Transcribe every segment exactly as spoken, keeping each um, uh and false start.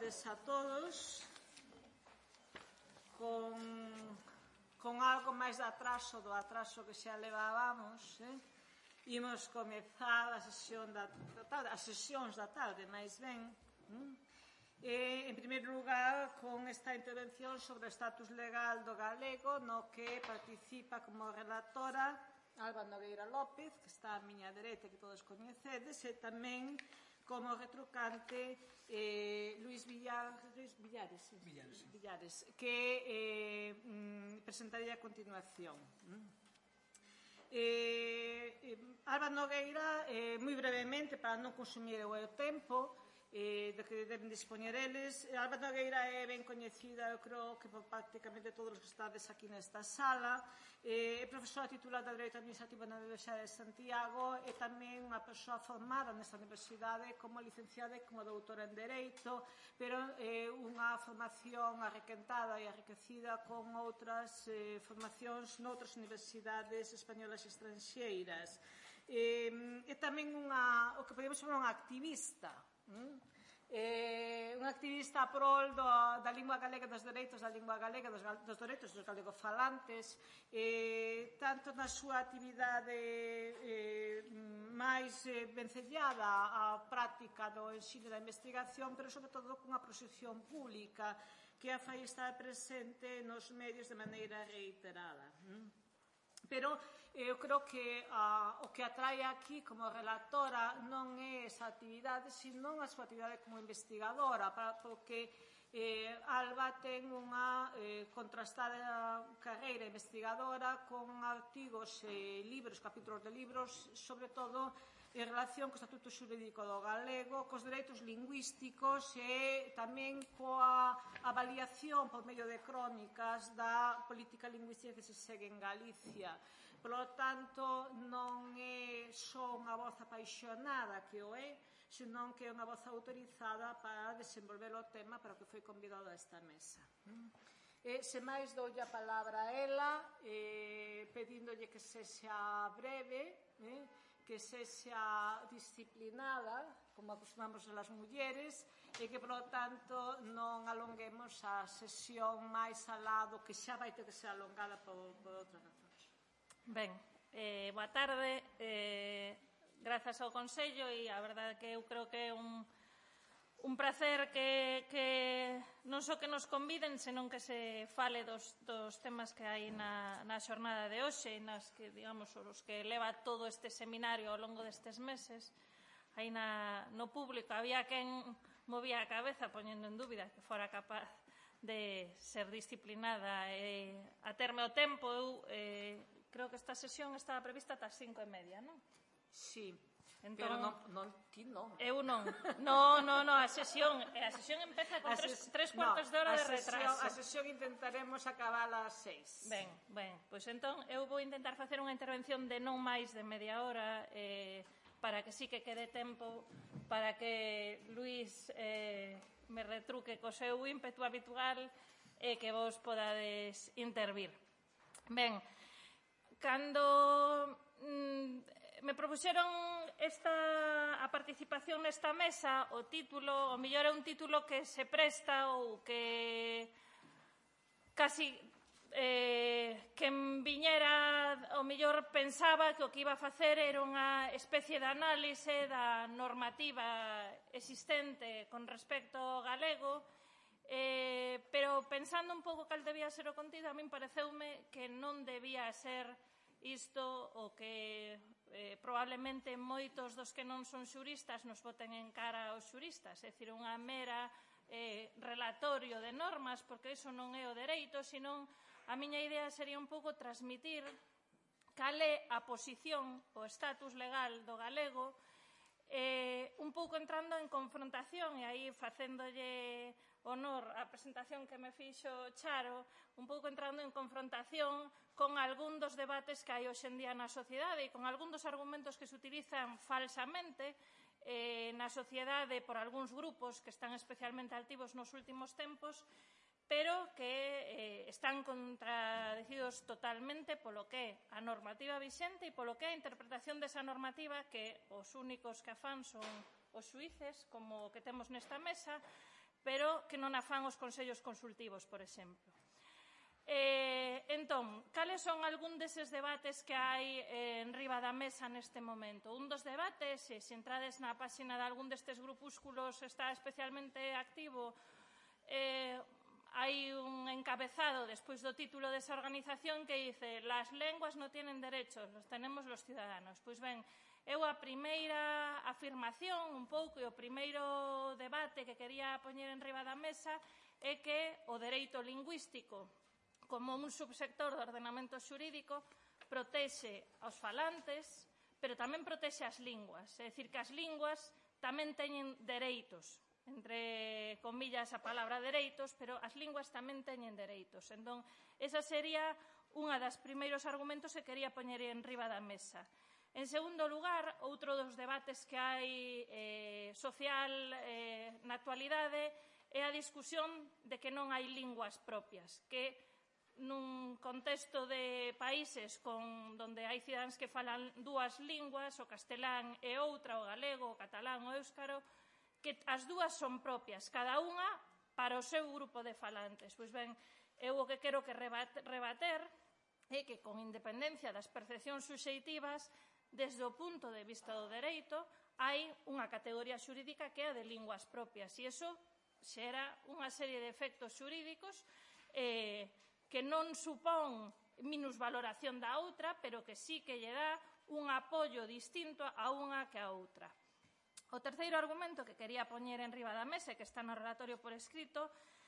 tardes a todos. Con, con algo máis de atraso do atraso que xa levábamos, eh? Imos comezar a sesión da, da tarde, as sesións da tarde, máis ben. Eh? En primeiro lugar, con esta intervención sobre o estatus legal do galego, no que participa como relatora Alba Nogueira López, que está á miña dereita, que todos coñecedes, e tamén como retrucante eh, Luís Villar, Luís Villares, sí. Villares, sí. Villares, que eh, mm, presentaré a continuación. Eh, eh, Alba Nogueira, eh, moi brevemente, para non consumir o tempo eh, de que deben dispoñer eles, Alba Nogueira é ben coñecida, eu creo que por prácticamente todos os que estades aquí nesta sala. É profesora titular de Dereito Administrativo na Universidade de Santiago e tamén unha persoa formada nesta universidade como licenciada e como doutora en Dereito, pero é unha formación arrequentada e enriquecida con outras eh, formacións noutras universidades españolas e estranxeiras. É tamén unha, o que podemos chamar unha activista, Mm. Eh, un activista a prol do, da lingua galega, dos dereitos da lingua galega, dos, dos dereitos dos galegofalantes, eh, tanto na súa actividade eh, máis eh, vencellada á práctica do ensino e da investigación, pero sobre todo cunha proxección pública que a fai estar presente nos medios de maneira reiterada. Mm. Pero eu creo que ah, o que atrae aquí como relatora non é esa actividade, sino a súa actividade como investigadora, para, porque eh, Alba ten unha eh, contrastada carreira investigadora con artigos e eh, libros, capítulos de libros, sobre todo en relación co estatuto xurídico do galego, cos dereitos lingüísticos e tamén coa avaliación por medio de crónicas da política lingüística que se segue en Galicia. Por lo tanto, non é só unha voz apaixonada que o é, senón que é unha voz autorizada para desenvolver o tema para o que foi convidado a esta mesa. E, se máis, doulle a palabra a ela, eh, pedíndolle que sexa breve, eh, que sexa disciplinada, como acostumamos as mulleres, e que, por lo tanto, non alonguemos a sesión máis al lado, que xa vai ter que ser alongada por, por outras razóns. Ben, eh, boa tarde. Eh, grazas ao Consello, e a verdade que eu creo que é un... un prazer que, que non só que nos conviden, senón que se fale dos, dos temas que hai na, na xornada de hoxe, nas que, digamos, os que leva todo este seminario ao longo destes meses. Aí na, no público había quen movía a cabeza poñendo en dúbida que fora capaz de ser disciplinada e a terme o tempo. Eu eh, creo que esta sesión estaba prevista ata as cinco e media, non? Sí. Entón, pero non, non, ti non. Eu non. No, no, no, a sesión, a sesión empeza con tres, tres cuartos no, de hora de retraso. A sesión intentaremos acabar ás seis. Ben, ben, pois entón eu vou intentar facer unha intervención de non máis de media hora, eh, para que sí que quede tempo para que Luís eh, me retruque co seu ímpetu habitual e que vos podades intervir. Ben, cando mm, me propuxeron esta, a participación nesta mesa, o título, o mellor é un título que se presta ou que casi eh, quen viñera o mellor pensaba que o que iba a facer era unha especie de análise da normativa existente con respecto ao galego, eh, pero pensando un pouco cal debía ser o contido, a min pareceume que non debía ser isto o que eh, probablemente moitos dos que non son xuristas nos boten en cara aos xuristas, é dicir, unha mera eh, relatorio de normas, porque iso non é o dereito, senón a miña idea sería un pouco transmitir cal é a posición, o estatus legal do galego, eh, un pouco entrando en confrontación, e aí facéndolle honor á presentación que me fixo Charo, un pouco entrando en confrontación con algún dos debates que hai hoxe en día na sociedade e con algún dos argumentos que se utilizan falsamente eh, na sociedade por algúns grupos que están especialmente altivos nos últimos tempos, pero que eh, están contradecidos totalmente polo que é a normativa vixente e polo que é a interpretación desa normativa, que os únicos que a fan son os xuíces, como o que temos nesta mesa, pero que non a fan os consellos consultivos, por exemplo. Eh, entón, cales son algún deses debates que hai eh, en riba da mesa neste momento? Un dos debates, se, se entrades na páxina de algún destes grupúsculos está especialmente activo, eh, hai un encabezado despois do título desa organización que dice «Las lenguas no tienen derechos, los tenemos los ciudadanos». Pois ben, eu a primeira afirmación, un pouco, e o primeiro debate que quería poñer en riba da mesa é que o dereito lingüístico como un subsector do ordenamento xurídico protexe aos falantes, pero tamén protexe as linguas. É dicir, que as linguas tamén teñen dereitos, entre comillas a palabra dereitos, pero as linguas tamén teñen dereitos. Entón, esa sería unha das primeiros argumentos que quería poñer en riba da mesa. En segundo lugar, outro dos debates que hai eh, social eh, na actualidade é a discusión de que non hai linguas propias, que nun contexto de países con, donde hai cidadáns que falan dúas linguas, o castelán e outra, o galego, o catalán, o éuscaro, que as dúas son propias, cada unha para o seu grupo de falantes. Pois ben, eu o que quero que rebater é que, con independencia das percepcións suxeitivas, desde o punto de vista do dereito, hai unha categoría xurídica que é a de linguas propias, e iso xera unha serie de efectos xurídicos eh, que non supón minusvaloración da outra, pero que sí que lle dá un apoio distinto a unha que a outra. O terceiro argumento que quería poñer en riba da mesa, que está no relatorio por escrito,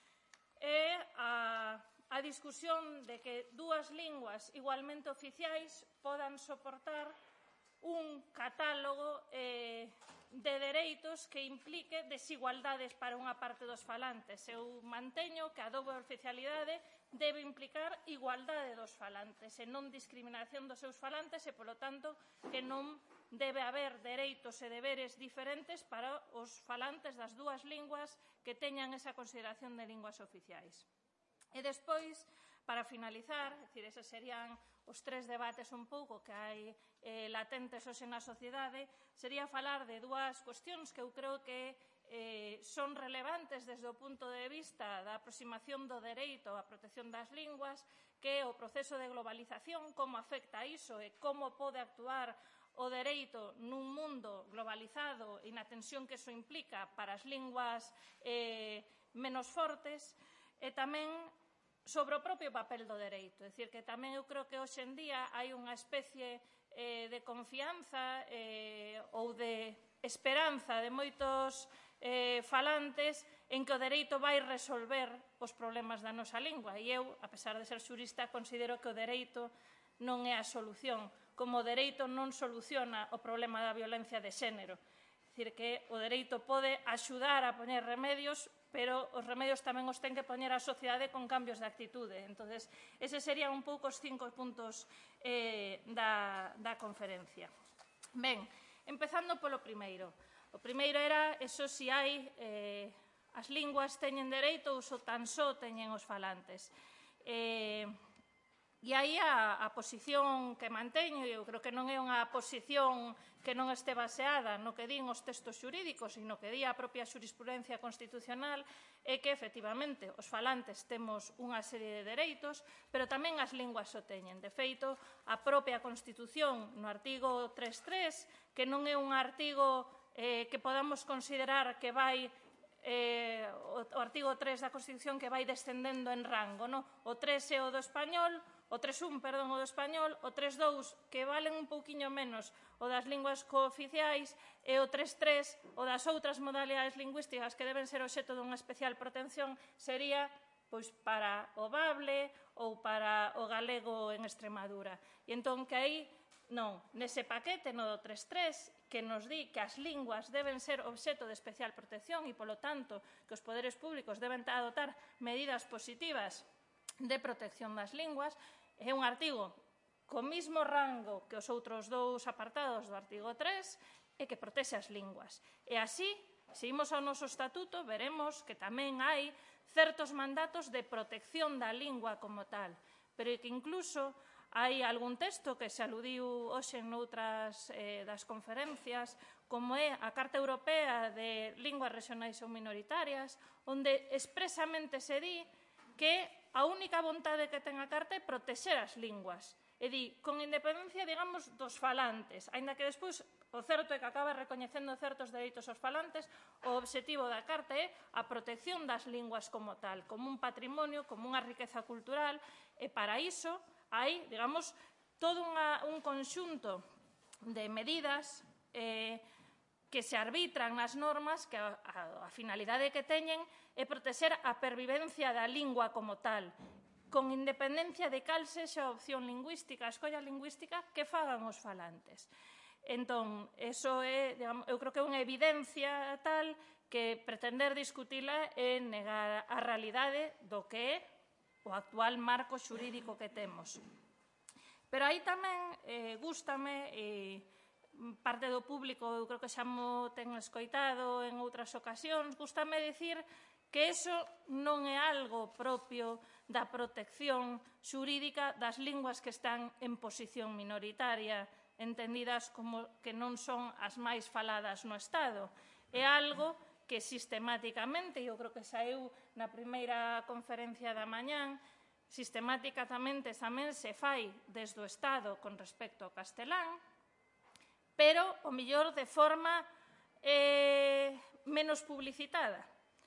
é a, a discusión de que dúas linguas igualmente oficiais podan soportar un catálogo eh, de dereitos que implique desigualdades para unha parte dos falantes. Eu manteño que a dobre oficialidade debe implicar igualdade dos falantes e non discriminación dos seus falantes e, polo tanto, que non debe haber dereitos e deberes diferentes para os falantes das dúas linguas que teñan esa consideración de linguas oficiais. E despois, para finalizar, é dicir, eses serían os tres debates un pouco que hai eh, latentes hoxe na sociedade, sería falar de dúas cuestións que eu creo que eh, son relevantes desde o punto de vista da aproximación do dereito á protección das linguas, que é o proceso de globalización, como afecta a iso e como pode actuar o dereito nun mundo globalizado e na tensión que iso implica para as linguas eh, menos fortes, e tamén sobre o propio papel do dereito. É dicir, que tamén eu creo que hoxe en día hai unha especie eh, de confianza eh, ou de esperanza de moitos eh, falantes en que o dereito vai resolver os problemas da nosa lingua. E eu, a pesar de ser xurista, considero que o dereito non é a solución, como o dereito non soluciona o problema da violencia de xénero. É dicir, que o dereito pode axudar a poñer remedios, pero os remedios tamén os ten que poñer a sociedade con cambios de actitude. Entonces, ese serían un pouco os cinco puntos eh, da, da conferencia. Ben, empezando polo primeiro. O primeiro era, eso si hai, eh, as linguas teñen dereito ou so, tan só teñen os falantes. Eh, E aí a, a posición que manteño, eu creo que non é unha posición que non este baseada no que din os textos xurídicos, sino que di a propia xurisprudencia constitucional, é que, efectivamente, os falantes temos unha serie de dereitos, pero tamén as linguas o teñen. De feito, a propia Constitución, no artigo tres punto tres, que non é un artigo eh, que podamos considerar que vai eh, o, o artigo tres da Constitución que vai descendendo en rango, no? O tres é o do español, o tres punto un, perdón, o do español, o tres punto dous, que valen un pouquiño menos o das linguas cooficiais, e o tres punto tres, o das outras modalidades lingüísticas que deben ser obxecto dunha especial protección, sería pois para o bable ou para o galego en Extremadura. E entón que aí, non, nese paquete, no do tres punto tres, que nos di que as linguas deben ser obxecto de especial protección e, polo tanto, que os poderes públicos deben adoptar medidas positivas de protección das linguas, é un artigo co mismo rango que os outros dous apartados do artigo tres e que protexe as linguas. E así, se imos ao noso estatuto, veremos que tamén hai certos mandatos de protección da lingua como tal, pero que incluso hai algún texto que se aludiu hoxe noutras eh, das conferencias, como é a Carta Europea de Linguas Regionais ou Minoritarias, onde expresamente se di que a única vontade que ten a Carta é protexer as linguas. É di, con independencia, digamos, dos falantes, aínda que despois o certo é que acaba recoñecendo certos dereitos aos falantes, o obxectivo da Carta é a protección das linguas como tal, como un patrimonio, como unha riqueza cultural, e para iso hai, digamos, todo unha, un conxunto de medidas eh, que se arbitran nas normas que a, a, a finalidade que teñen é protexer a pervivencia da lingua como tal, con independencia de cal sexa a opción lingüística, a escolla lingüística que fagan os falantes. Entón, eso é, digamos, eu creo que é unha evidencia tal que pretender discutila é negar a realidade do que é o actual marco xurídico que temos. Pero aí tamén eh, gústame, e parte do público eu creo que xa mo ten escoitado en outras ocasións, gústame dicir que iso non é algo propio da protección xurídica das linguas que están en posición minoritaria, entendidas como que non son as máis faladas no Estado. É algo que sistemáticamente, eu creo que saíu na primeira conferencia da mañán, sistemáticamente tamén se fai desde o Estado con respecto ao castelán, pero, o mellor, de forma eh, menos publicitada.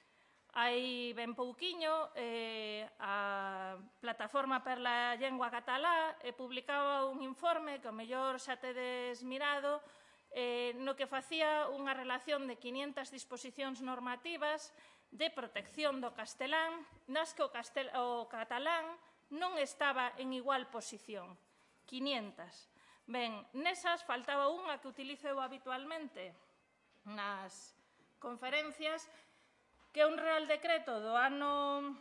Hai ben pouquiño, eh, a Plataforma per la Llengua Catalá eh, publicaba un informe que, o mellor, xa tedes mirado, eh, no que facía unha relación de quinientas disposicións normativas de protección do castelán, nas que o, castel, o catalán non estaba en igual posición. quinientas. Ben, nesas faltaba unha que utilizo eu habitualmente nas conferencias, que é un Real Decreto do ano,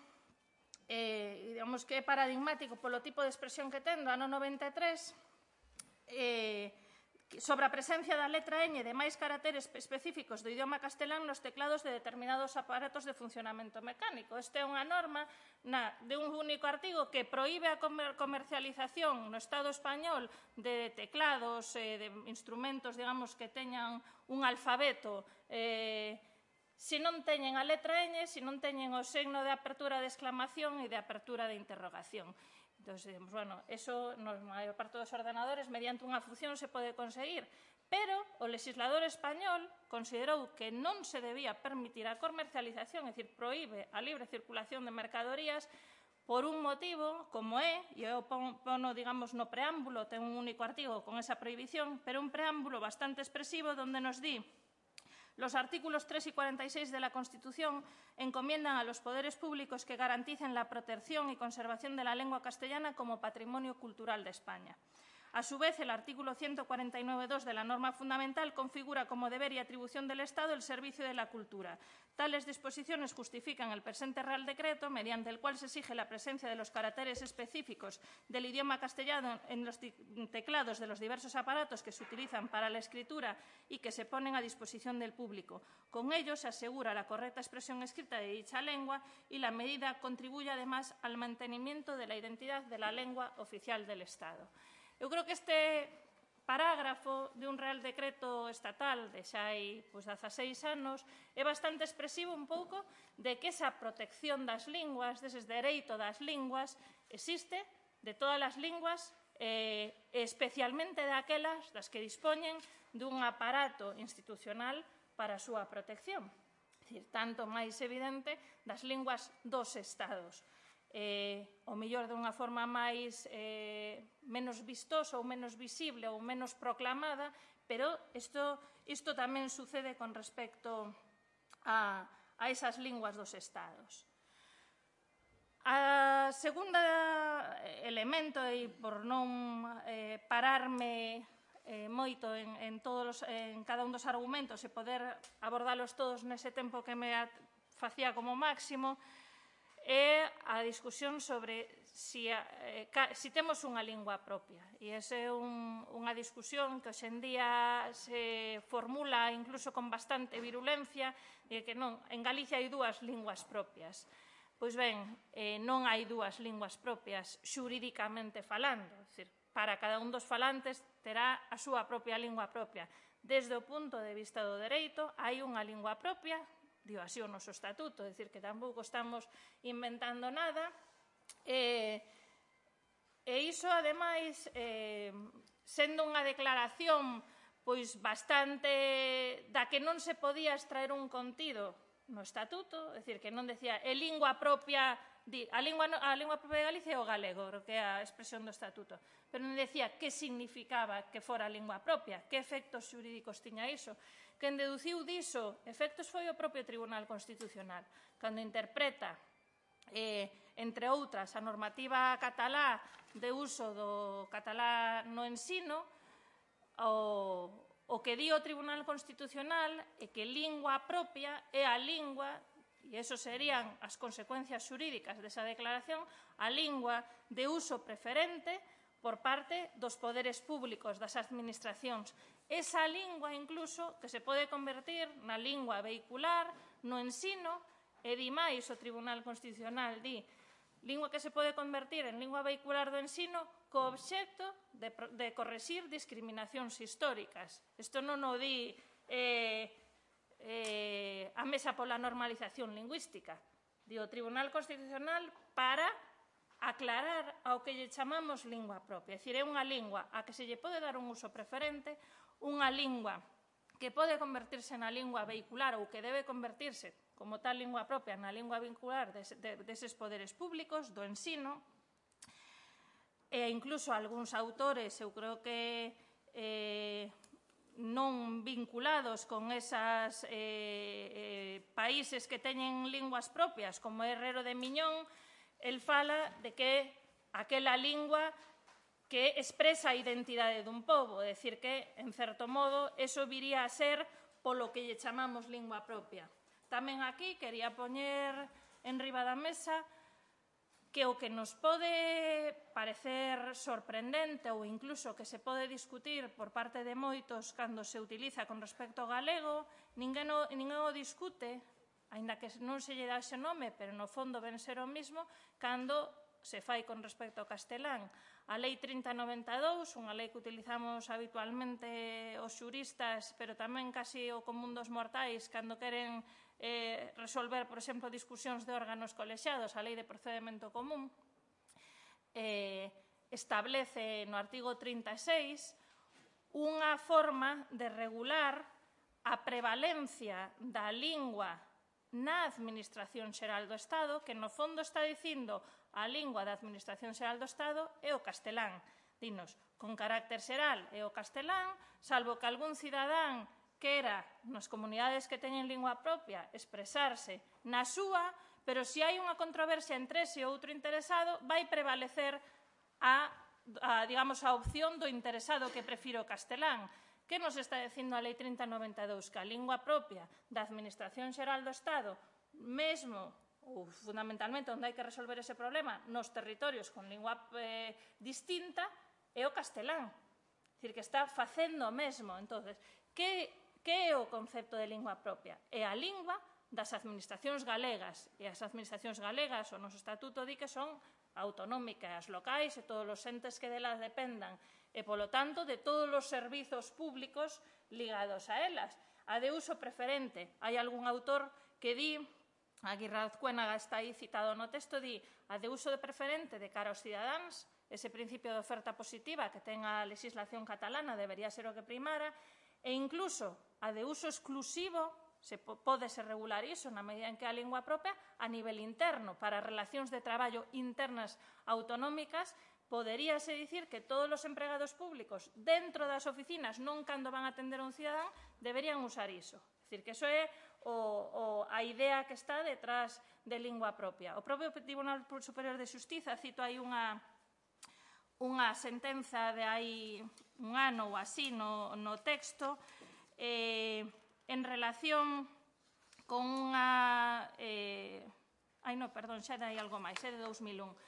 eh, digamos que é paradigmático polo tipo de expresión que ten, do ano noventa e tres, eh, sobre a presencia da letra ñ de máis caracteres específicos do idioma castelán nos teclados de determinados aparatos de funcionamento mecánico. Esta é unha norma na, de un único artigo que proíbe a comer, comercialización no Estado español de teclados, eh, de instrumentos, digamos, que teñan un alfabeto eh, se non teñen a letra ñ, se non teñen o signo de apertura de exclamación e de apertura de interrogación. Entón, digamos, bueno, eso na maior parte dos ordenadores, mediante unha función, se pode conseguir. Pero o legislador español considerou que non se debía permitir a comercialización, é dicir, proíbe a libre circulación de mercadorías por un motivo, como é, e eu pono, digamos, no preámbulo, ten un único artigo con esa prohibición, pero un preámbulo bastante expresivo donde nos di: los artículos tres y cuarenta y seis de la Constitución encomiendan a los poderes públicos que garanticen la protección y conservación de la lengua castellana como patrimonio cultural de España. A su vez, el artículo ciento cuarenta y nueve punto dos de la norma fundamental configura como deber y atribución del Estado el servicio de la cultura. Tales disposiciones justifican el presente Real Decreto, mediante el cual se exige la presencia de los caracteres específicos del idioma castellano en los teclados de los diversos aparatos que se utilizan para la escritura y que se ponen a disposición del público. Con ello se asegura la correcta expresión escrita de dicha lengua y la medida contribuye además al mantenimiento de la identidad de la lengua oficial del Estado. Eu creo que este parágrafo de un Real Decreto estatal de xa hai pues, dezaseis anos é bastante expresivo un pouco de que esa protección das linguas, deses dereito das linguas, existe de todas as linguas, eh, especialmente daquelas das que dispoñen dun aparato institucional para a súa protección. É dicir, tanto máis evidente das linguas dos Estados. Eh, o mellor de unha forma máis eh, menos vistosa ou menos visible ou menos proclamada, pero isto, isto tamén sucede con respecto a, a esas linguas dos Estados. A segunda elemento, e por non eh, pararme eh, moito en, en, todos, en cada un dos argumentos e poder abordalos todos nese tempo que me facía como máximo, é a discusión sobre si, eh, si temos unha lingua propia. E esa é un, unha discusión que hoxendía se formula incluso con bastante virulencia, e que non, en Galicia hai dúas linguas propias. Pois ben, eh, non hai dúas linguas propias xurídicamente falando. É dicir, para cada un dos falantes terá a súa propia lingua propia. desde o punto de vista do dereito, hai unha lingua propia, digo así o noso estatuto, é dicir, que tampouco estamos inventando nada, e, e iso, ademais, eh, sendo unha declaración pois bastante da que non se podía extraer un contido no estatuto, é dicir, que non decía é lingua propia, a lingua, a lingua propia de Galicia é o galego, que é a expresión do estatuto, pero non decía que significaba que fora a lingua propia, que efectos xurídicos tiña iso. Quen deduciu diso efectos foi o propio Tribunal Constitucional, cando interpreta, eh, entre outras, a normativa catalá de uso do catalá no ensino, o O que di o Tribunal Constitucional é que lingua propia é a lingua, e eso serían as consecuencias xurídicas desa declaración, a lingua de uso preferente por parte dos poderes públicos, das administracións. Esa lingua, incluso, que se pode convertir na lingua vehicular, no ensino, e di máis o Tribunal Constitucional, di lingua que se pode convertir en lingua vehicular do ensino co obxecto de, de correxir discriminacións históricas. Isto non o di eh, eh, a Mesa pola Normalización Lingüística. Di o Tribunal Constitucional para aclarar ao que lle chamamos lingua propia. É dicir, é unha lingua a que se lle pode dar un uso preferente, unha lingua que pode convertirse na lingua vehicular ou que debe convertirse como tal lingua propia na lingua vehicular deses poderes públicos, do ensino, e incluso algúns autores, eu creo que eh, non vinculados con esas eh, eh, países que teñen linguas propias, como Herrero de Miñón, el fala de que aquela lingua que expresa a identidade dun pobo, é dicir que, en certo modo, eso viría a ser polo que lle chamamos lingua propia. Tamén aquí quería poñer en riba da mesa que o que nos pode parecer sorprendente ou incluso que se pode discutir por parte de moitos cando se utiliza con respecto ao galego, ninguén o, ninguén o discute, aínda que non se lle dá ese nome, pero no fondo ven ser o mismo, cando se fai con respecto ao castelán. A Lei trinta noventa e dous, unha lei que utilizamos habitualmente os xuristas, pero tamén casi o común dos mortais, cando queren eh, resolver, por exemplo, discusións de órganos colexiados, a Lei de Procedemento Común, eh, establece no artigo trinta e seis unha forma de regular a prevalencia da lingua na Administración Xeral do Estado, que no fondo está dicindo a lingua da Administración Xeral do Estado é o castelán. Dinos, con carácter xeral é o castelán, salvo que algún cidadán quera, nas comunidades que teñen lingua propia, expresarse na súa, pero se hai unha controversia entre ese e outro interesado, vai prevalecer a, a, digamos, a opción do interesado que prefiro o castelán. Que nos está dicindo a Lei trinta noventa e dous? Que a lingua propia da Administración Xeral do Estado, mesmo ou fundamentalmente onde hai que resolver ese problema, nos territorios con lingua eh, distinta, é o castelán. É dicir, que está facendo o mesmo. Entonces, que, que é o concepto de lingua propia? É a lingua das administracións galegas. E as administracións galegas, o noso estatuto di que son autonómicas, locais e todos os entes que delas dependan. E, polo tanto, de todos os servizos públicos ligados a elas. A de uso preferente. Hai algún autor que di, Aguirre Azcuénaga está aí citado no texto, di a de uso de preferente de cara aos cidadáns, ese principio de oferta positiva que ten a legislación catalana debería ser o que primara, e incluso a de uso exclusivo, se pode ser regular iso na medida en que a lingua propia a nivel interno, para relacións de traballo internas autonómicas, poderíase dicir que todos os empregados públicos dentro das oficinas, non cando van a atender a un cidadán, deberían usar iso. É dicir, que iso é o, o, a idea que está detrás de lingua propia. O propio Tribunal Superior de Xustiza, cito aí unha, unha sentenza de hai un ano ou así no, no texto, eh, en relación con unha... Eh, ai, non, perdón, xa hai algo máis, é de dous mil un.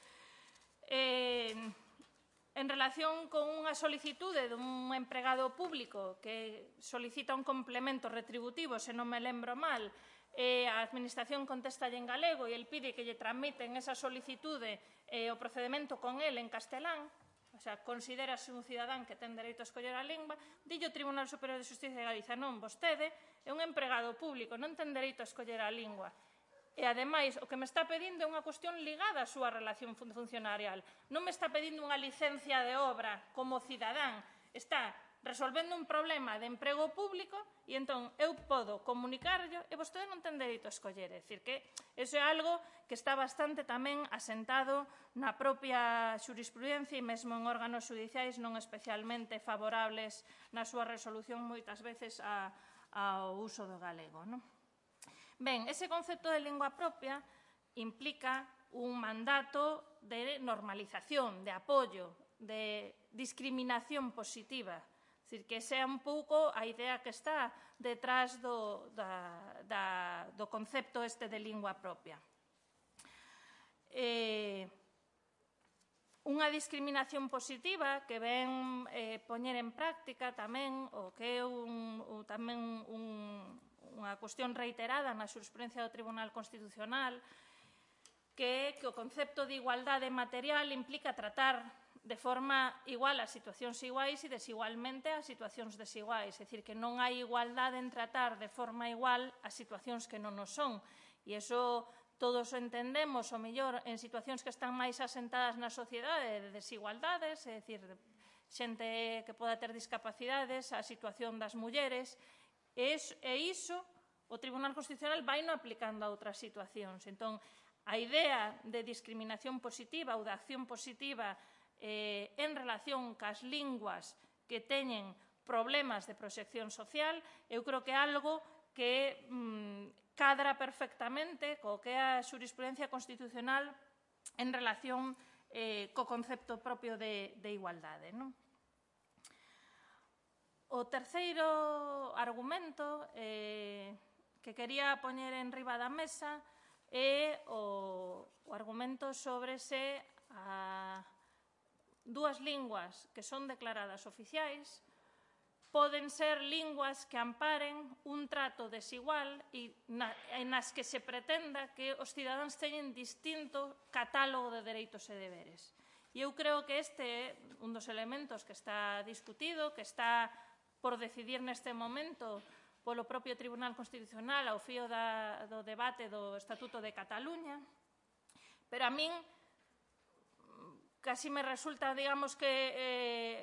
Eh, en relación con unha solicitude dun empregado público que solicita un complemento retributivo, se non me lembro mal, e a Administración contesta en galego e el pide que lle tramiten esa solicitude e o procedemento con el en castelán, o sea, considérase un cidadán que ten dereito a escoller a lingua, dillo o Tribunal Superior de Xustiza de Galicia, non, vostede é un empregado público, non ten dereito a escoller a lingua. E, ademais, o que me está pedindo é unha cuestión ligada á súa relación funcionarial. Non me está pedindo unha licencia de obra como cidadán, está resolvendo un problema de emprego público e entón eu podo comunicarlo e vostede non ten dereito a escoller. É dicir, que iso é algo que está bastante tamén asentado na propia xurisprudencia e mesmo en órganos judiciais non especialmente favorables na súa resolución moitas veces ao uso do galego. Ben, ese concepto de lingua propia implica un mandato de normalización, de apoio, de discriminación positiva. É dicir, que sea un pouco a idea que está detrás do, da, da, do concepto este de lingua propia. Eh, unha discriminación positiva que ven eh, poñer en práctica tamén, o que é un, un, tamén un, unha cuestión reiterada na xurisprudencia do Tribunal Constitucional, que é que o concepto de igualdade material implica tratar de forma igual a situacións iguais e desigualmente a situacións desiguais. É dicir, que non hai igualdade en tratar de forma igual as situacións que non o son. E iso todos o entendemos, o mellor, en situacións que están máis asentadas na sociedade de desigualdades, é dicir, xente que poda ter discapacidades, a situación das mulleres, e iso o Tribunal Constitucional vai non aplicando a outras situacións. Entón, a idea de discriminación positiva ou de acción positiva Eh, en relación cas linguas que teñen problemas de proxección social, eu creo que é algo que mm, cadra perfectamente co que é a xurisprudencia constitucional en relación eh, co concepto propio de, de igualdade. Non? O terceiro argumento eh, que quería poñer en riba da mesa é o, o argumento sobre se a dúas linguas que son declaradas oficiais poden ser linguas que amparen un trato desigual e nas que se pretenda que os cidadáns teñen distinto catálogo de dereitos e deberes. E eu creo que este é un dos elementos que está discutido, que está por decidir neste momento polo propio Tribunal Constitucional ao fío do debate do Estatuto de Cataluña, pero a min casi me resulta, digamos que, eh,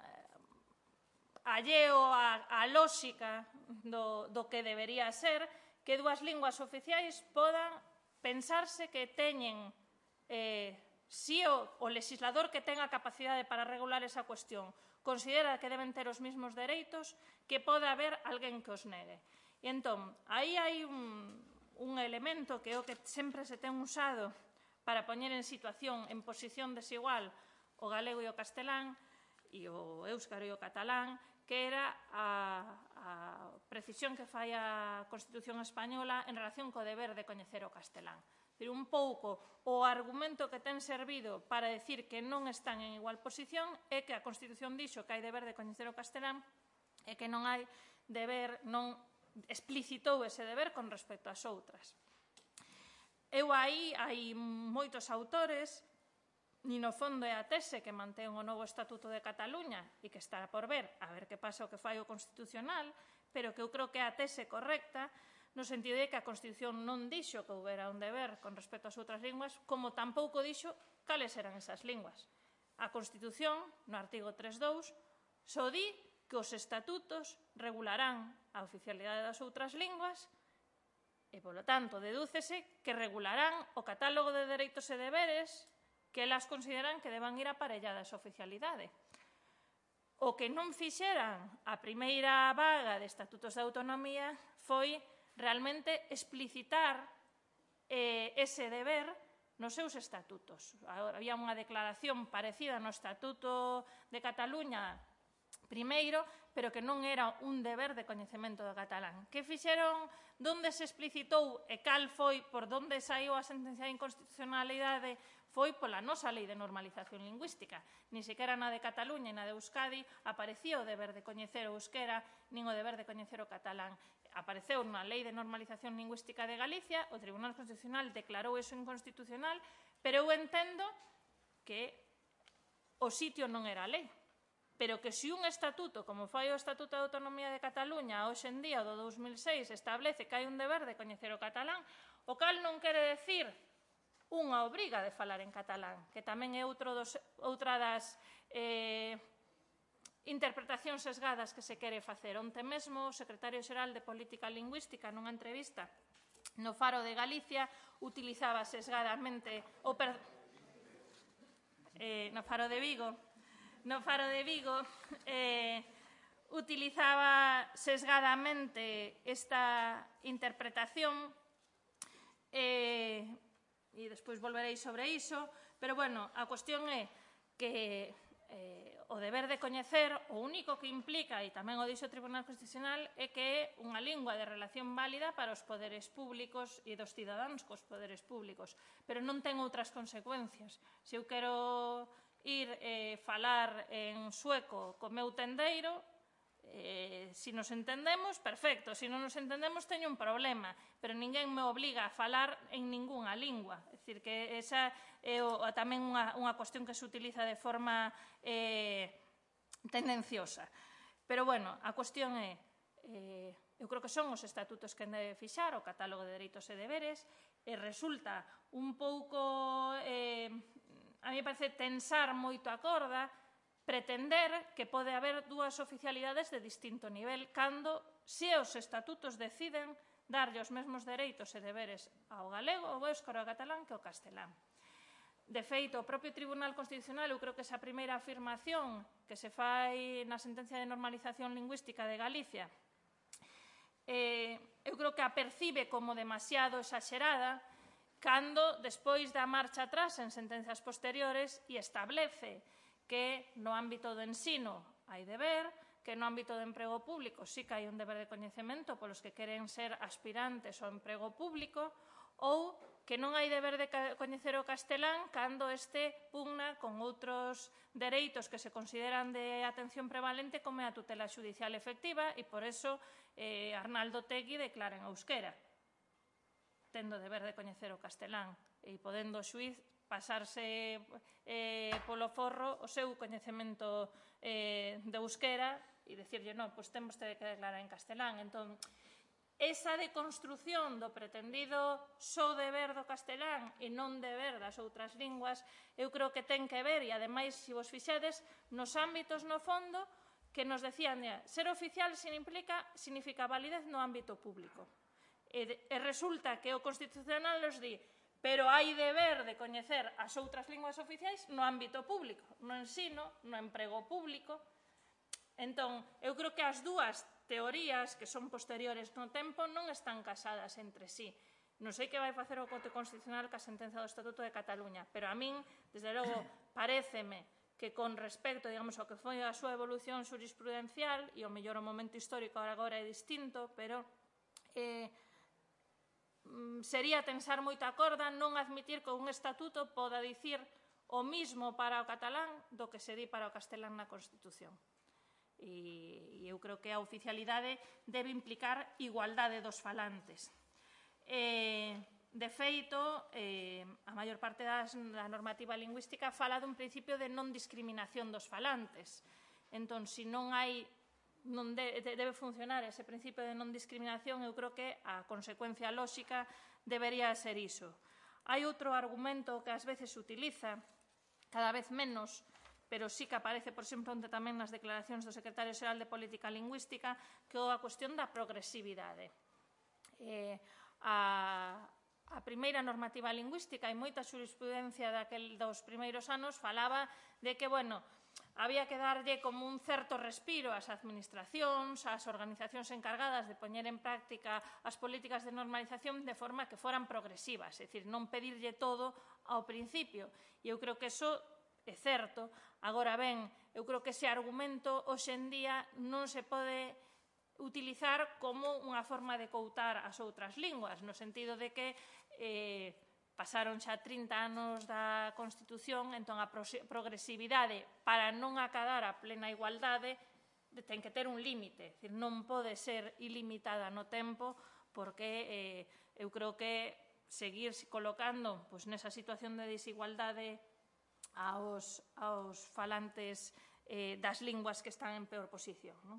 alleo á lóxica do, do que debería ser que dúas linguas oficiais podan pensarse que teñen, eh, si o, o legislador que ten a capacidade para regular esa cuestión considera que deben ter os mesmos dereitos, que poda haber alguén que os negue. E entón, aí hai un, un elemento que é o que sempre se ten usado para poñer en situación, en posición desigual, o galego e o castelán, e o éuscaro e o catalán, que era a, a precisión que fai a Constitución española en relación co deber de coñecer o castelán. Pero un pouco o argumento que ten servido para decir que non están en igual posición é que a Constitución dixo que hai deber de coñecer o castelán e que non hai deber, non explicitou ese deber con respecto ás outras. Eu aí hai moitos autores, ni no fondo é a tese que mantén o novo Estatuto de Cataluña e que está por ver, a ver que pasa o que fai o Constitucional, pero que eu creo que é a tese correcta, no sentido de que a Constitución non dixo que houbera un deber con respecto ás outras linguas, como tampouco dixo cales eran esas linguas. A Constitución, no artigo tres punto dous, só di que os estatutos regularán a oficialidade das outras linguas e, polo tanto, dedúcese que regularán o catálogo de dereitos e deberes que elas consideran que deban ir aparelladas a oficialidade. O que non fixeran a primeira vaga de estatutos de autonomía foi realmente explicitar eh, ese deber nos seus estatutos. Había unha declaración parecida no Estatuto de Cataluña primeiro, pero que non era un deber de coñecemento do catalán. Que fixeron, donde se explicitou e cal foi, por donde saiu a sentencia de inconstitucionalidade, foi pola nosa lei de normalización lingüística. Ni sequera na de Cataluña e na de Euskadi aparecía o deber de coñecer o euskera, nin o deber de coñecer o catalán. Apareceu na lei de normalización lingüística de Galicia, o Tribunal Constitucional declarou eso inconstitucional, pero eu entendo que o sitio non era a lei. Pero que se un estatuto, como foi o Estatuto de Autonomía de Cataluña, hoxe en día, do dos mil seis, establece que hai un deber de coñecer o catalán, o cal non quere decir unha obriga de falar en catalán, que tamén é outro dos, outra das eh, interpretacións sesgadas que se quere facer. Onte mesmo, o secretario xeral de Política Lingüística, nunha entrevista no Faro de Galicia, utilizaba sesgadamente, o per, eh, no Faro de Vigo, no Faro de Vigo, eh, utilizaba sesgadamente esta interpretación, eh, e despois volverei sobre iso, pero, bueno, a cuestión é que eh, o deber de coñecer, o único que implica, e tamén o dixo o Tribunal Constitucional, é que é unha lingua de relación válida para os poderes públicos e dos cidadáns cos poderes públicos, pero non ten outras consecuencias. Se eu quero ir eh, falar en sueco co meu tendeiro, eh, se nos entendemos, perfecto, se non nos entendemos teño un problema, pero ninguén me obliga a falar en ningunha lingua. É dicir, que esa é o, tamén unha, unha cuestión que se utiliza de forma eh, tendenciosa. Pero, bueno, a cuestión é, eh, eu creo que son os estatutos que han de fixar o catálogo de dereitos e deberes, e resulta un pouco... Eh, a mí me parece tensar moito a corda, pretender que pode haber dúas oficialidades de distinto nivel, cando se os estatutos deciden darlle os mesmos dereitos e deberes ao galego, ao éuscaro, ao catalán que ao castelán. De feito, o propio Tribunal Constitucional, eu creo que esa primeira afirmación que se fai na sentencia de normalización lingüística de Galicia, eh, eu creo que a percibe como demasiado exaxerada, cando, despois da marcha atrás en sentencias posteriores, e establece que no ámbito do ensino hai deber, que no ámbito do emprego público sí que hai un deber de coñecemento polos que queren ser aspirantes ao emprego público, ou que non hai deber de coñecer o castelán cando este pugna con outros dereitos que se consideran de atención prevalente como a tutela xudicial efectiva, e por eso eh, Arnaldo Tegui declara en euskera, tendo deber de coñecer o castelán e podendo o xuíz pasarse eh, polo forro o seu coñecemento eh, de euskera e dicirlle, non, pois temos que declarar en castelán. Entón, esa deconstrución do pretendido só deber do castelán e non deber das outras linguas, eu creo que ten que ver, e ademais, se vos fixedes, nos ámbitos no fondo que nos decían, ser oficial significa validez no ámbito público. E resulta que o Constitucional nos di, pero hai deber de coñecer as outras linguas oficiais no ámbito público, no ensino, no emprego público. Entón, eu creo que as dúas teorías, que son posteriores no tempo, non están casadas entre sí. Non sei que vai facer o Corte Constitucional ca sentenza do Estatuto de Cataluña, pero a min, desde logo, paréceme que con respecto, digamos, ao que foi a súa evolución jurisprudencial, e o mellor o momento histórico agora é distinto, pero... Eh, sería tensar moita corda non admitir que un estatuto poda dicir o mismo para o catalán do que se di para o castelán na Constitución. E eu creo que a oficialidade debe implicar igualdade dos falantes. De feito, a maior parte da normativa lingüística fala dun principio de non discriminación dos falantes. Entón, se non hai non debe funcionar ese principio de non discriminación, eu creo que a consecuencia lóxica debería ser iso. Hai outro argumento que ás veces se utiliza, cada vez menos, pero sí que aparece, por exemplo, onde tamén nas declaracións do secretario xeral de Política Lingüística, que é a cuestión da progresividade. A primeira normativa lingüística e moita xurisprudencia dos primeiros anos falaba de que, bueno, había que darlle como un certo respiro ás administracións, ás organizacións encargadas de poñer en práctica as políticas de normalización de forma que foran progresivas, é dicir, non pedirlle todo ao principio. E eu creo que iso é certo. Agora ben, eu creo que ese argumento hoxe en día non se pode utilizar como unha forma de coutar as outras linguas, no sentido de que eh, pasaron xa trinta anos da Constitución, entón a progresividade para non acadar a plena igualdade ten que ter un límite, non pode ser ilimitada no tempo, porque eu creo que seguir colocando nesa situación de desigualdade aos, aos falantes eh, das linguas que están en peor posición. Non?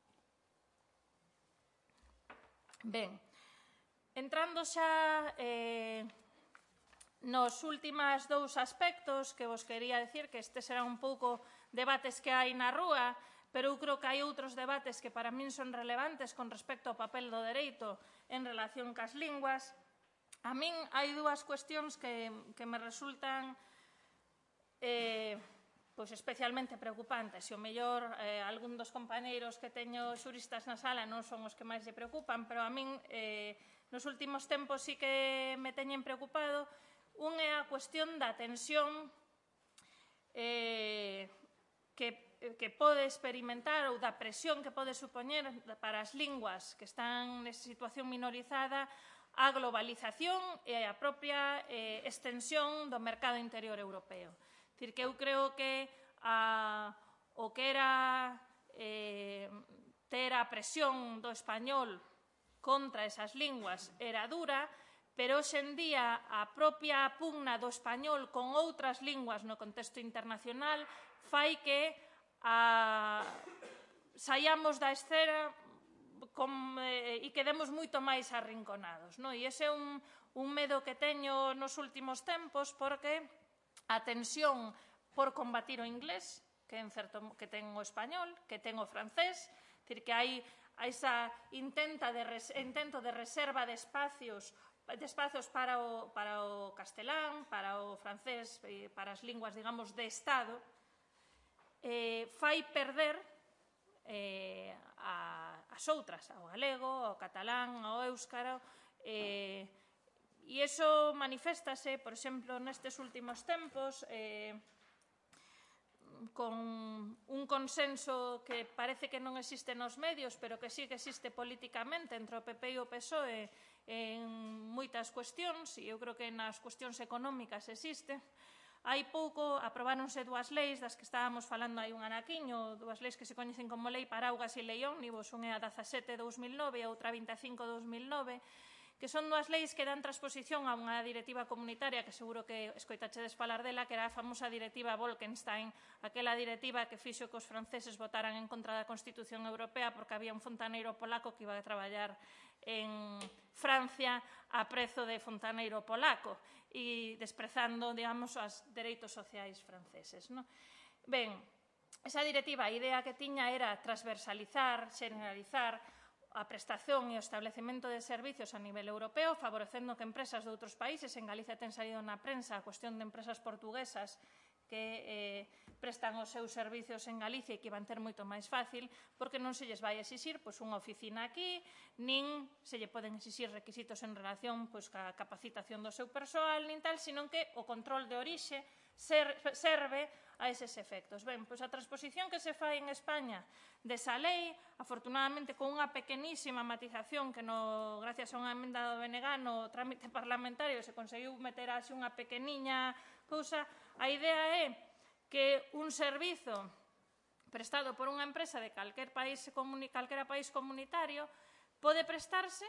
Ben, entrando xa eh, nos últimos dous aspectos que vos quería decir, que este será un pouco debates que hai na rúa, pero eu creo que hai outros debates que para min son relevantes con respecto ao papel do dereito en relación cas linguas. A min hai dúas cuestións que, que me resultan eh, pois especialmente preocupantes. E o mellor, eh, algún dos compañeiros que teño xuristas na sala non son os que máis lle preocupan, pero a min eh, nos últimos tempos sí que me teñen preocupado. Un é a cuestión da tensión eh, que que pode experimentar ou da presión que pode supoñer para as linguas que están nesa situación minorizada a globalización e a propia eh, extensión do mercado interior europeo. É dicir, que eu creo que a, o que era eh, ter a presión do español contra esas linguas era dura, pero hoxe en día a propia pugna do español con outras linguas no contexto internacional fai que a, saiamos da escena con, eh, e quedemos moito máis arrinconados. No? E ese é un, un medo que teño nos últimos tempos, porque a tensión por combatir o inglés, que, en certo, que ten o español, que ten o francés, dicir, que hai esa intenta de res, intento de reserva de espacios de espazos para o, para o castelán, para o francés, para as linguas, digamos, de Estado, eh, fai perder eh, a, as outras, ao galego, ao catalán, ao éuscaro, eh, e iso maniféstase, por exemplo, nestes últimos tempos, eh, con un consenso que parece que non existe nos medios, pero que sí que existe políticamente entre o P P e o P S O E en moitas cuestións, e eu creo que nas cuestións económicas existe. Hai pouco aprobáronse dúas leis das que estábamos falando hai un anaquiño, dúas leis que se coñecen como Lei Paraugas e Lei Ómnibus, unha é a dezasete barra dous mil nove e a outra vinte e cinco barra dous mil nove, que son dúas leis que dan transposición a unha directiva comunitaria que seguro que escoitachedes falar dela, que era a famosa directiva Bolkestein, aquela directiva que fixo que os franceses votaran en contra da Constitución Europea porque había un fontaneiro polaco que iba a traballar en Francia a prezo de fontaneiro polaco e desprezando, digamos, os dereitos sociais franceses. No? Ben, esa directiva, a idea que tiña era transversalizar, generalizar a prestación e o establecemento de servicios a nivel europeo, favorecendo que empresas de outros países, en Galicia ten salido na prensa a cuestión de empresas portuguesas que eh, prestan os seus servicios en Galicia e que van ter moito máis fácil, porque non se lles vai exixir pois, unha oficina aquí, nin se lle poden exixir requisitos en relación pois, ca capacitación do seu persoal, nin tal, sino que o control de orixe ser, serve a eses efectos. Ben, pois a transposición que se fai en España desa lei, afortunadamente con unha pequenísima matización que no, gracias a unha emenda do B N G no trámite parlamentario se conseguiu meter así unha pequeniña cousa. A idea é que un servizo prestado por unha empresa de calquer país, calquera país comunitario pode prestarse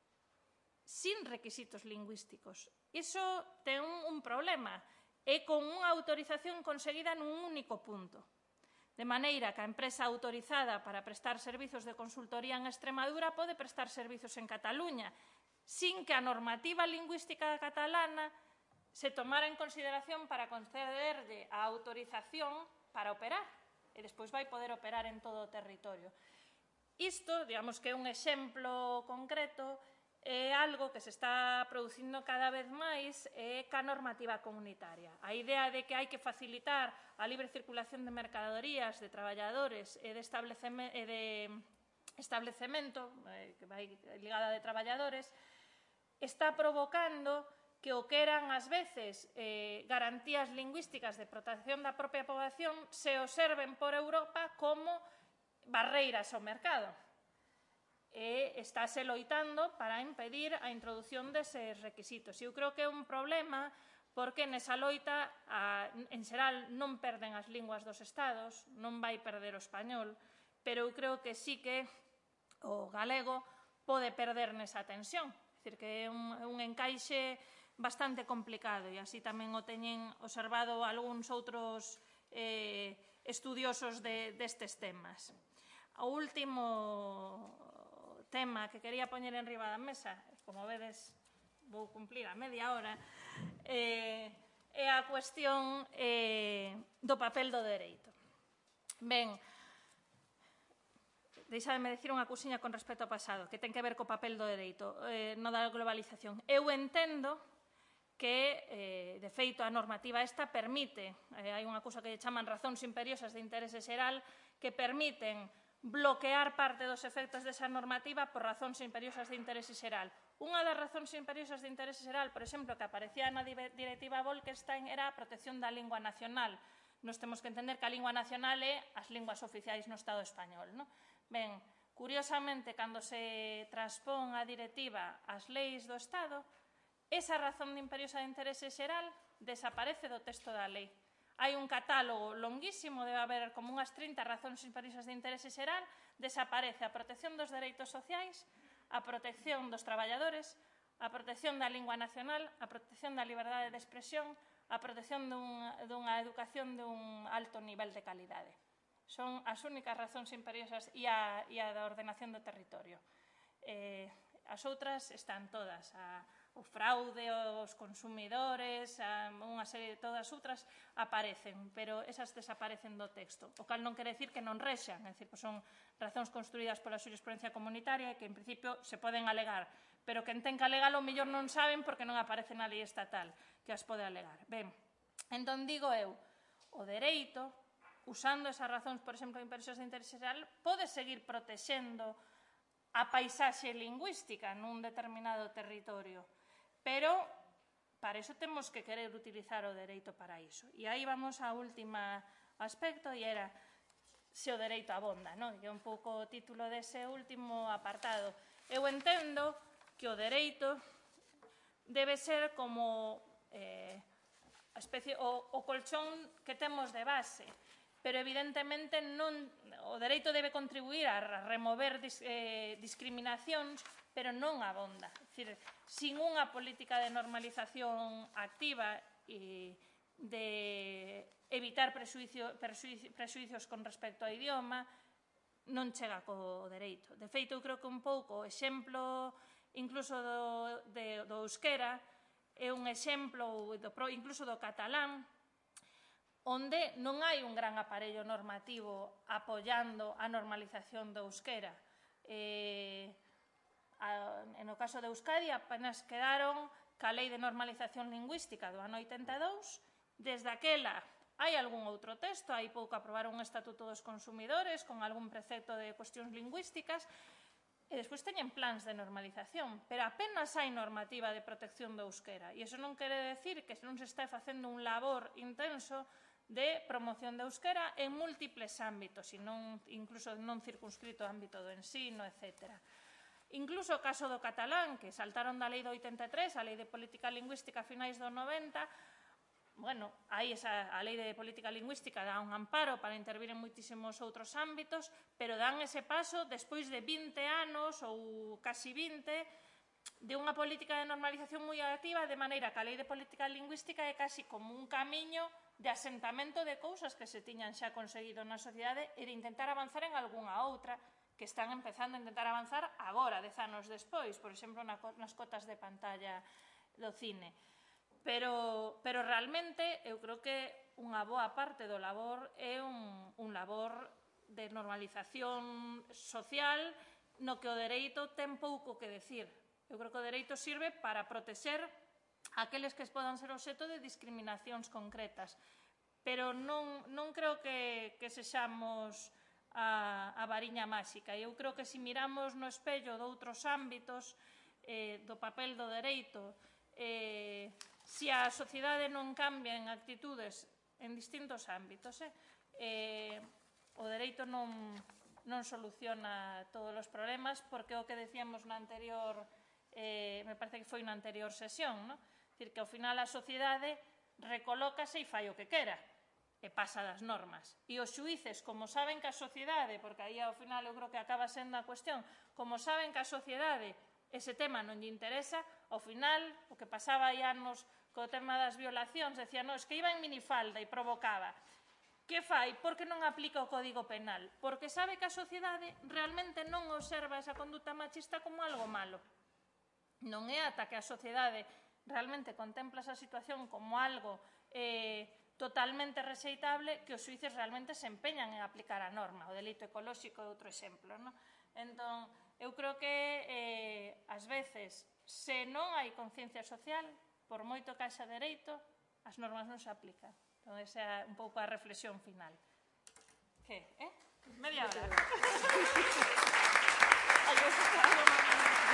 sin requisitos lingüísticos. Iso ten un, un problema. É con unha autorización conseguida nun único punto. De maneira que a empresa autorizada para prestar servizos de consultoría en Extremadura pode prestar servizos en Cataluña, sin que a normativa lingüística catalana se tomara en consideración para concederlle a autorización para operar, e despois vai poder operar en todo o territorio. Isto, digamos que é un exemplo concreto, é algo que se está producindo cada vez máis é ca normativa comunitaria. A idea de que hai que facilitar a libre circulación de mercadorías, de traballadores e de establecemento, que vai ligada de traballadores, está provocando que o que eran ás veces eh, garantías lingüísticas de protección da propia poboación se observen por Europa como barreiras ao mercado. E estáse loitando para impedir a introdución deses requisitos. E eu creo que é un problema porque nesa loita, a, en xeral, non perden as linguas dos estados, non vai perder o español, pero eu creo que sí que o galego pode perder nesa tensión. É dicir, que é un, un encaixe bastante complicado, e así tamén o teñen observado algúns outros eh, estudiosos de, destes temas. O último tema que quería poñer en riba da mesa, como vedes, vou cumplir a media hora, eh, é a cuestión eh, do papel do dereito. Ben, deixademe dicir unha cousiña con respecto ao pasado, que ten que ver co papel do dereito, eh, no da globalización. Eu entendo que, eh, de feito, a normativa esta permite, eh, hai unha cousa que lle chaman razóns imperiosas de interese xeral, que permiten bloquear parte dos efectos desa normativa por razóns imperiosas de interese xeral. Unha das razóns imperiosas de interese xeral, por exemplo, que aparecía na directiva Bolkestein, era a protección da lingua nacional. Nos temos que entender que a lingua nacional é as linguas oficiais no Estado español, non? Ben, curiosamente, cando se transpón a directiva ás leis do Estado, esa razón imperiosa de interese xeral desaparece do texto da lei. Hai un catálogo longuísimo, debe haber como unhas trinta razóns imperiosas de interese xeral, desaparece a protección dos dereitos sociais, a protección dos traballadores, a protección da lingua nacional, a protección da liberdade de expresión, a protección dunha educación dun alto nivel de calidade. Son as únicas razóns imperiosas e a da ordenación do territorio. As outras están todas, o fraude, os consumidores, unha serie de todas outras aparecen, pero esas desaparecen do texto, o cal non quere dicir que non rexan, é dicir, son razóns construídas pola xurisprudencia comunitaria e que en principio se poden alegar, pero quen ten que alegar o mellor non saben porque non aparece na lei estatal que as pode alegar. Ben, entón digo eu, o dereito, usando esas razóns, por exemplo, imperiosas de interese xeral, pode seguir protexendo a paisaxe lingüística nun determinado territorio, pero para iso temos que querer utilizar o dereito para iso. E aí vamos ao último aspecto, e era se o dereito abonda, non? Que é un pouco o título dese último apartado. Eu entendo que o dereito debe ser como o colchón que temos de base, pero evidentemente o dereito debe contribuir a remover discriminacións, pero non abonda. É dicir, sin unha política de normalización activa e de evitar prexuicios con respecto ao idioma, non chega co dereito. De feito, eu creo que un pouco o exemplo incluso do euskera é un exemplo incluso do catalán, onde non hai un gran aparello normativo apoiando a normalización do euskera. No caso de Euskadi, apenas quedaron ca Lei de Normalización Lingüística do ano oitenta e dous. Desde aquela hai algún outro texto, hai pouco aprobaron un Estatuto dos Consumidores con algún precepto de cuestións lingüísticas, e despois teñen plans de normalización, pero apenas hai normativa de protección do euskera. E iso non quere decir que non se está facendo un labor intenso de promoción do euskera en múltiples ámbitos, incluso non circunscrito ao ámbito do ensino, etcétera. Incluso o caso do catalán, que saltaron da lei do oitenta e tres, a lei de política lingüística a finais do noventa, bueno, aí a lei de política lingüística dá un amparo para intervir en moitísimos outros ámbitos, pero dan ese paso despois de vinte anos ou casi vinte de unha política de normalización moi activa, de maneira que a lei de política lingüística é casi como un camiño de asentamento de cousas que se tiñan xa conseguido na sociedade e de intentar avanzar en algunha outra que están empezando a intentar avanzar agora, dez anos despois, por exemplo, nas cotas de pantalla do cine. Pero realmente eu creo que unha boa parte do labor é un labor de normalización social no que o dereito ten pouco que decir. Eu creo que o dereito sirve para protexer aqueles que podan ser obxecto de discriminacións concretas. Pero non creo que sexamos a variña máxica. Eu creo que se miramos no espello de outros ámbitos do papel do dereito, se a sociedade non cambia en actitudes en distintos ámbitos, o dereito non soluciona todos os problemas, porque é o que decíamos na anterior, me parece que foi na anterior sesión, é dicir, que ao final a sociedade recolócase e fai o que quera, e pasa das normas. E os xuíces, como saben que a sociedade, porque aí ao final eu creo que acaba sendo a cuestión, como saben que a sociedade ese tema non lle interesa, Ao final, o que pasaba hai anos co tema das violacións, decía, non, es que iba en minifalda e provocaba. Que fai? Porque non aplica o Código Penal? Porque sabe que a sociedade realmente non observa esa conduta machista como algo malo. Non é ata que a sociedade realmente contempla esa situación como algo eh, totalmente rexeitable que os xuíces realmente se empeñan en aplicar a norma. O delito ecolóxico é outro exemplo, non? Entón, eu creo que eh, ás veces, se non hai conciencia social, por moito que haxa dereito, as normas non se aplican. Entón, esa é un pouco a reflexión final. Que, eh? Media hora. Ai, eu sei que algo máis.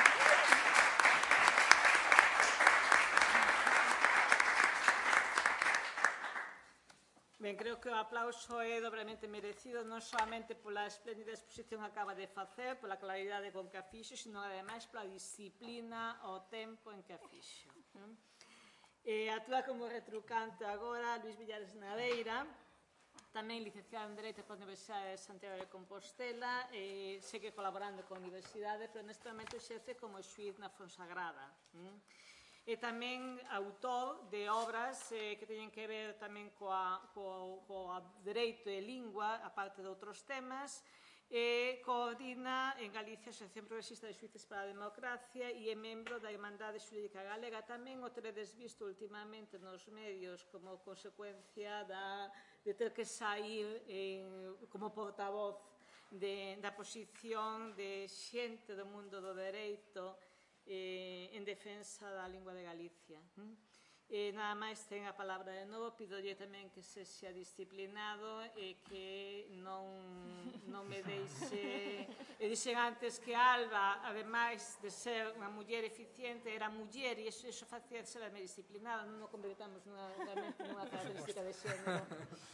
Ben, creo que o aplauso é dobremente merecido, non solamente pola espléndida exposición que acaba de facer, pola claridade con que a fixo, sino ademais pola disciplina ao tempo en que a fixo. Eh, actúa como retrucante agora Luís Villares Naveira, tamén licenciado en Dereito pola Universidade de Santiago de Compostela, eh, segue colaborando con a Universidade, pero neste momento exerce como xuíz na Fonsagrada. E tamén autor de obras eh, que teñen que ver tamén coa, coa, coa dereito e lingua, aparte de outros temas, e coordina en Galicia a Asociación Progresista de Xuíces para a Democracia e é membro da Irmandade Xurídica Galega. Tamén o teredes visto últimamente nos medios como consecuencia da, de ter que sair eh, como portavoz de, da posición de xente do mundo do dereito Eh, en defensa da lingua de Galicia. Eh, nada máis ten a palabra de novo, pidolle tamén que se xa disciplinado e que non, non me deixe... E dixen antes que Alba, ademais de ser unha muller eficiente, era muller e iso, iso facía ser máis disciplinada, non o convertamos nunha, realmente nunha característica de xénero.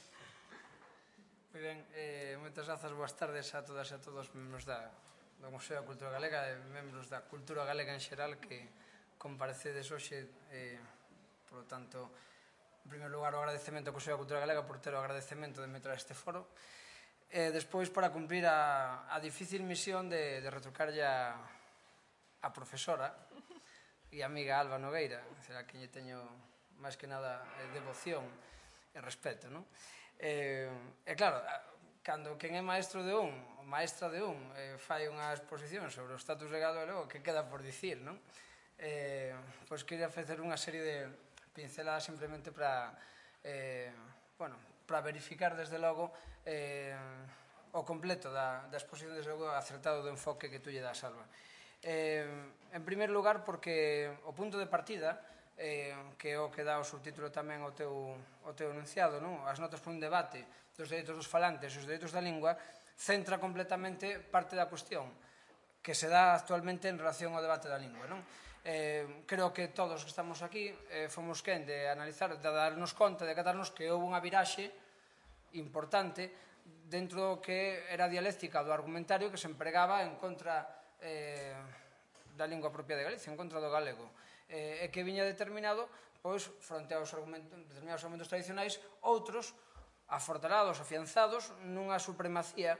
Moi ben, eh, moitas grazas, boas tardes a todas e a todos membros da do Museo da Cultura Galega e membros da cultura galega en xeral que comparecedes hoxe. Eh, por lo tanto, en primeiro lugar, o agradecemento ao Museo da Cultura Galega por ter o agradecemento de meter este foro. E despois, para cumprir a, a difícil misión de, de retrucarlle a, a profesora e amiga Alba Nogueira, a quen lle teño máis que nada devoción e respeto, non? E, e claro, cando quen é maestro de un, ou maestra de un, eh, fai unha exposición sobre o status legal do galego, que queda por dicir, non? Eh, pois queria facer unha serie de pinceladas simplemente para, eh, bueno, para verificar desde logo eh, o completo da, da exposición, desde logo acertado do enfoque que tú lle das, Alba. Eh, en primeiro lugar, porque o punto de partida, eh, que é o que dá o subtítulo tamén ao teu, ao teu enunciado, non? As notas por un debate dos dereitos dos falantes e os dereitos da lingua, centra completamente parte da cuestión que se dá actualmente en relación ao debate da lingua, non? Eh, creo que todos que estamos aquí eh, fomos quen de analizar, de darnos conta, de catarnos que houve unha viraxe importante dentro do que era a dialéctica do argumentario que se empregaba en contra eh, da lingua propia de Galicia, en contra do galego, eh, e que viña determinado, pois, fronte aos argumentos, determinados argumentos tradicionais, outros afortalados, afianzados nunha supremacía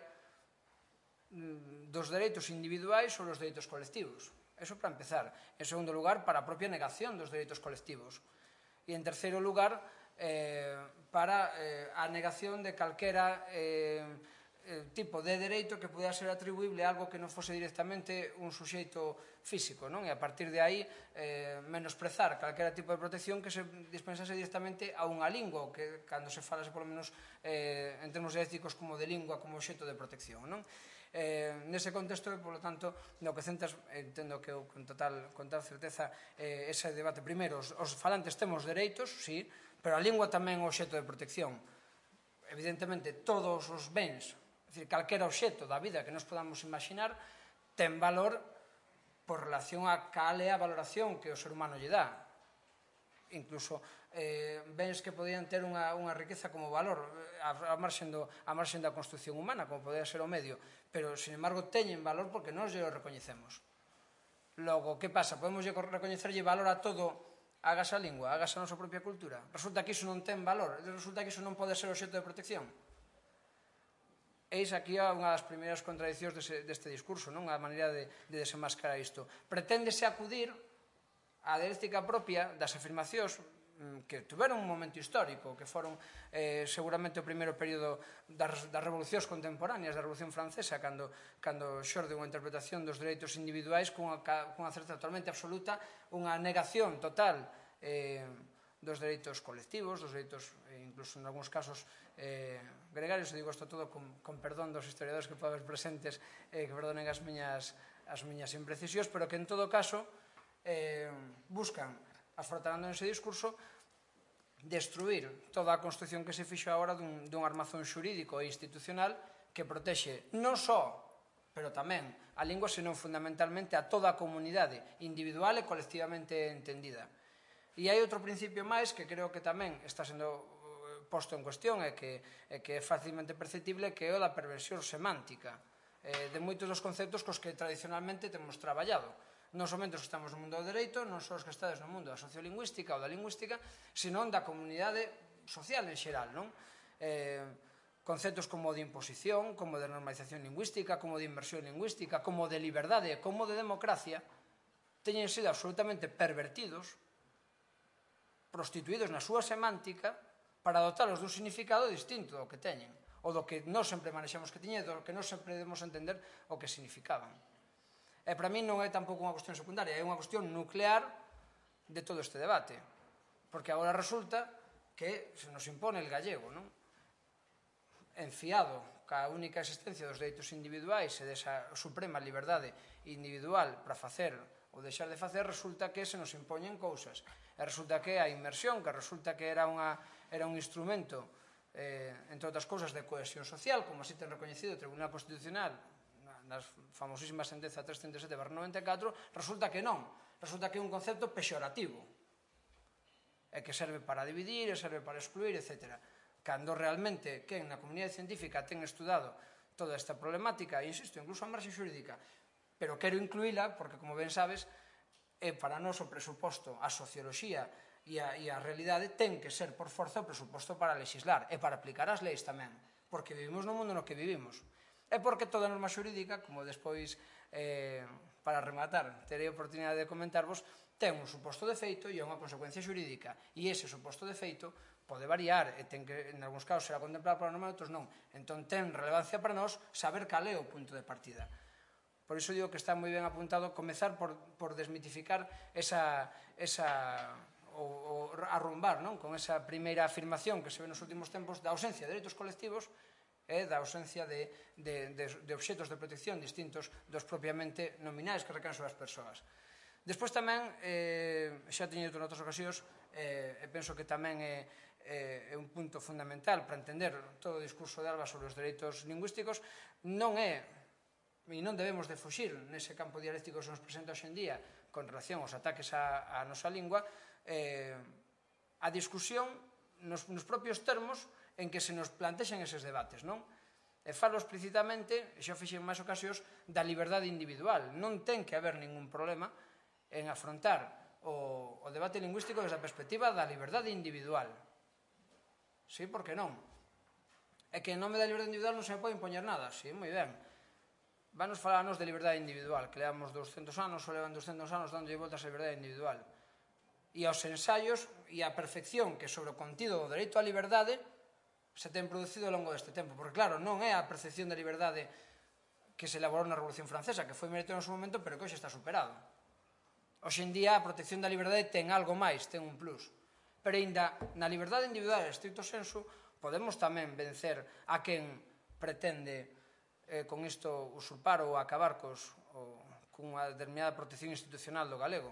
dos dereitos individuais sobre os dereitos colectivos. Eso para empezar. En segundo lugar, para a propia negación dos dereitos colectivos. E en terceiro lugar, eh, para eh, a negación de calquera eh, eh, tipo de dereito que pudera ser atribuible a algo que non fose directamente un suxeito físico, non? E a partir de aí eh, menosprezar calquera tipo de protección que se dispensase directamente a unha lingua, que cando se falase polo menos eh, en termos éticos como de lingua como obxecto de protección, non? Eh, nese contexto, por lo tanto, no que centras, entendo que eu con total, con tal certeza eh, ese debate, primeiro, os, os falantes temos dereitos, sí, pero a lingua tamén é un obxecto de protección. Evidentemente, todos os bens, é dicir, calquera obxecto da vida que nos podamos imaginar, ten valor por relación a cal é a valoración que o ser humano lle dá. Incluso eh, bens que podían ter unha, unha riqueza como valor a, a, marxen do, a marxen da construcción humana, como podía ser o medio, pero, sin embargo, teñen valor porque nós lle o recoñecemos. Logo, que pasa? Podemos recoñecerlle valor a todo, hagas a lingua, hagas a nosa propia cultura? Resulta que iso non ten valor, resulta que iso non pode ser obxecto de protección. Eis aquí unha das primeiras contradicións deste, deste discurso, non? A maneira de, de desenmascarar isto. Preténdese acudir a dialéctica propia das afirmacións que tuveron un momento histórico, que foron eh, seguramente o primeiro período das, das revolucións contemporáneas, da Revolución Francesa, cando, cando xorde unha interpretación dos dereitos individuais cunha, cunha certa totalmente absoluta, unha negación total eh, dos dereitos colectivos, dos dereitos, eh, incluso en algúns casos, eh, gregarios, e digo isto todo con, con perdón dos historiadores que poden haber presentes, eh, que perdonen as miñas, as miñas imprecisións, pero que en todo caso eh, buscan, afrontando ese discurso, destruir toda a construción que se fixo agora dun, dun armazón xurídico e institucional que protexe non só, pero tamén a lingua, senón fundamentalmente a toda a comunidade individual e colectivamente entendida. E hai outro principio máis que creo que tamén está sendo posto en cuestión e que, e que é facilmente perceptible, que é o da perversión semántica eh, de moitos dos conceptos cos que tradicionalmente temos traballado. Non somente os que estamos no mundo do dereito, non só os que estades no mundo da sociolingüística ou da lingüística, senón da comunidade social en xeral, non? Eh, conceptos como de imposición, como de normalización lingüística, como de inversión lingüística, como de liberdade, como de democracia, teñen sido absolutamente pervertidos, prostituídos na súa semántica, para dotalos dun significado distinto do que teñen, ou do que non sempre manexamos que teñen, do que non sempre debemos entender o que significaban. E para mí non é tampouco unha cuestión secundaria, é unha cuestión nuclear de todo este debate, porque agora resulta que se nos impone el gallego, non? Enfiado ca única existencia dos dereitos individuais e desa suprema liberdade individual para facer ou deixar de facer, resulta que se nos impoñen cousas, e resulta que a inmersión, que resulta que era, unha, era un instrumento, eh, entre outras cousas, de cohesión social, como así ten reconhecido o Tribunal Constitucional nas famosísimas sentenza trescentos trinta e sete barra noventa e catro, resulta que non, resulta que é un concepto pexorativo, e que serve para dividir, e serve para excluir, etcétera. Cando realmente quen na comunidade científica ten estudado toda esta problemática, e insisto, incluso a marxe xurídica, pero quero incluíla porque, como ben sabes, é para nós o presuposto, a socioloxía e a, e a realidade ten que ser por forza o presuposto para legislar e para aplicar as leis tamén, porque vivimos no mundo no que vivimos. É porque toda norma xurídica, como despois, eh, para rematar, terei a oportunidade de comentarvos, ten un suposto de feito e unha consecuencia xurídica. E ese suposto de feito pode variar e ten que, en algúns casos, será contemplado pola norma, outros non. Entón, ten relevancia para nós saber cal é o punto de partida. Por iso digo que está moi ben apuntado comezar por, por desmitificar esa, esa ou, ou arrumbar, non? Con esa primeira afirmación que se ve nos últimos tempos da ausencia de dereitos colectivos e da ausencia de, de, de, de obxetos de protección distintos dos propiamente nominais que recaen sobre as persoas. Despois tamén, eh, xa teño dito noutras ocasións, eh, e penso que tamén é, é un punto fundamental para entender todo o discurso de Alba sobre os dereitos lingüísticos, non é, e non debemos de fuxir nese campo dialéctico que se nos presenta hoxe en día con relación aos ataques á, á nosa lingua, eh, a discusión nos, nos propios termos en que se nos plantexen eses debates, non? E falo explícitamente, e xa fixen máis ocasións, da liberdade individual. Non ten que haber ningún problema en afrontar o, o debate lingüístico desde a perspectiva da liberdade individual. Sí, por que non? É que en nome da liberdade individual non se me pode impoñer nada. Sí, moi ben. Vanos falarnos de liberdade individual, que levamos doscentos anos ou levan doscentos anos dándolle voltas a liberdade individual. E aos ensaios e a perfección que sobre o contido do dereito á liberdade se ten producido ao longo deste tempo. Porque, claro, non é a percepción da liberdade que se elaborou na Revolución Francesa, que foi meritorio no seu momento, pero que hoxe está superado. Hoxe en día a protección da liberdade ten algo máis, ten un plus. Pero ainda na liberdade individual, en estricto senso, podemos tamén vencer a quen pretende eh, con isto usurpar ou acabar cos, ou, cunha determinada protección institucional do galego.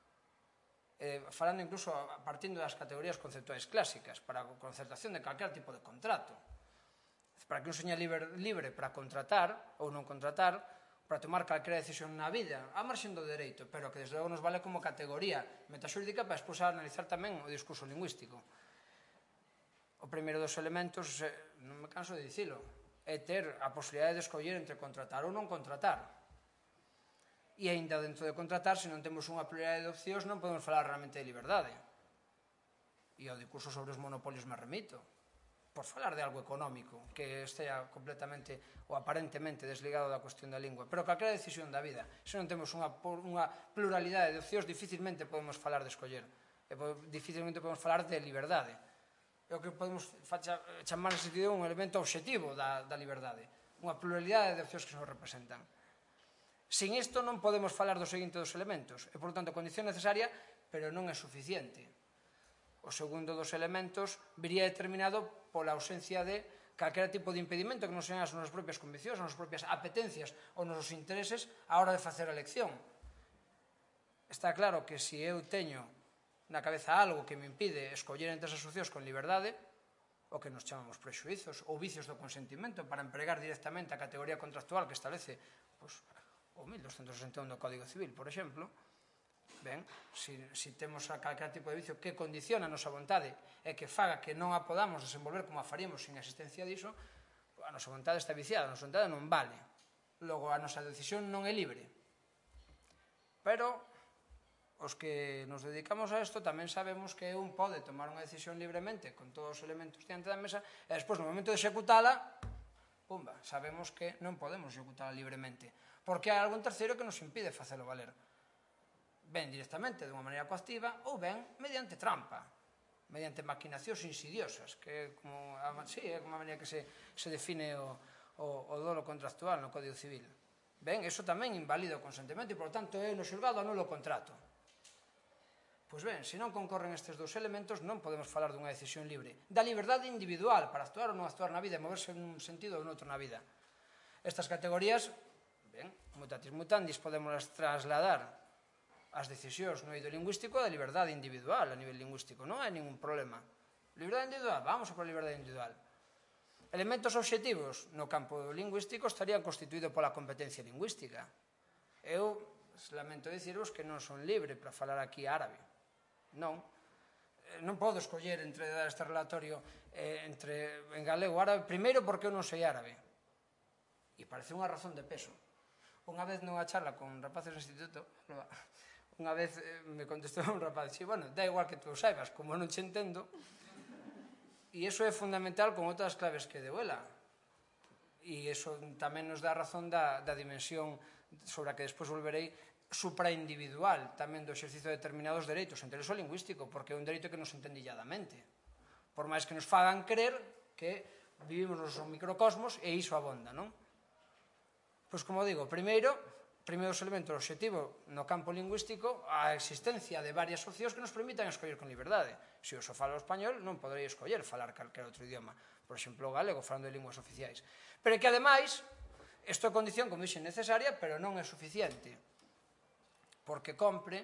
Eh, falando incluso partindo das categorías conceptuais clásicas para a concertación de calquer tipo de contrato, para que un seña libre, libre para contratar ou non contratar, para tomar calquera decisión na vida, a marxen do dereito, pero que desde logo nos vale como categoría metaxúridica para despois analizar tamén o discurso lingüístico. O primeiro dos elementos, non me canso de dicilo, é ter a posibilidade de escoller entre contratar ou non contratar. E ainda dentro de contratar, se non temos unha pluralidade de opcións, non podemos falar realmente de liberdade. E ao discurso sobre os monopolios me remito. por falar de algo económico, que estea completamente ou aparentemente desligado da cuestión da lingua, pero calquera decisión da vida, se non temos unha, unha pluralidade de opcións, dificilmente podemos falar de escoller, e dificilmente podemos falar de liberdade. É o que podemos chamar nesse sentido un elemento obxectivo da, da liberdade, unha pluralidade de opcións que nos representan. Sin isto non podemos falar do seguinte dos elementos, e, por tanto, condición necesaria, pero non é suficiente. O segundo dos elementos viría determinado pola ausencia de calquera tipo de impedimento que non sean as nosas propias conviccións, as nosas propias apetencias ou os nosos intereses a hora de facer a elección. Está claro que se eu teño na cabeza algo que me impide escoller entre esas opcións con liberdade, o que nos chamamos prexuizos ou vicios do consentimento, para empregar directamente a categoría contractual que establece pois, o mil doscientos sesenta e un do Código Civil, por exemplo, ben, se si, si temos a calquera tipo de vicio que condiciona a nosa vontade e que faga que non a podamos desenvolver como a faríamos sin a existencia diso, a nosa vontade está viciada, a nosa vontade non vale. Logo, a nosa decisión non é libre. Pero os que nos dedicamos a isto tamén sabemos que un pode tomar unha decisión libremente con todos os elementos diante da mesa e despois, no momento de executala, pumba, sabemos que non podemos executala libremente, porque hai algún terceiro que nos impide facelo valer. Ben directamente, dunha maneira coactiva, ou ben mediante trampa, mediante maquinacións insidiosas, que é como, sí, é como a maneira que se, se define o, o, o dolo contractual no Código Civil. Ben, iso tamén invalida o consentimento e, por tanto, é no xulgado anulo o contrato. Pois ben, se non concorren estes dous elementos, non podemos falar dunha decisión libre. Da liberdade individual para actuar ou non actuar na vida e moverse nun sentido ou noutro na vida. Estas categorías, ben, mutatis mutandis, podemos trasladar as decisións no eido lingüístico da liberdade individual a nivel lingüístico. Non hai ningún problema. Liberdade individual, vamos a por a liberdade individual. Elementos obxectivos no campo lingüístico estarían constituídos pola competencia lingüística. Eu lamento dicirvos que non son libre para falar aquí árabe. Non. Non podo escoller entre dar este relatorio eh, entre en galego ou árabe, primeiro porque eu non sei árabe. E parece unha razón de peso. Unha vez nunha charla con rapaces do instituto, unha vez eh, me contestou un rapaz, sí, bueno, da igual que tú saibas, como non che entendo, e iso é fundamental con outras claves que deu ela. E iso tamén nos dá razón da, da dimensión sobre a que despois volverei supraindividual tamén do exercicio de determinados dereitos, entre iso lingüístico, porque é un dereito que nos entendilladamente. Por máis que nos fagan creer que vivimos nos microcosmos e iso abonda, non? Pois, como digo, primeiro, primeiro elemento obxectivo no campo lingüístico, a existencia de varias opcións que nos permitan escoller con liberdade. Se eu só falo español, non poderei escoller falar calquer outro idioma, por exemplo, o galego, falando de linguas oficiais. Pero que, ademais, isto é condición, como dixen, necesaria, pero non é suficiente, porque compre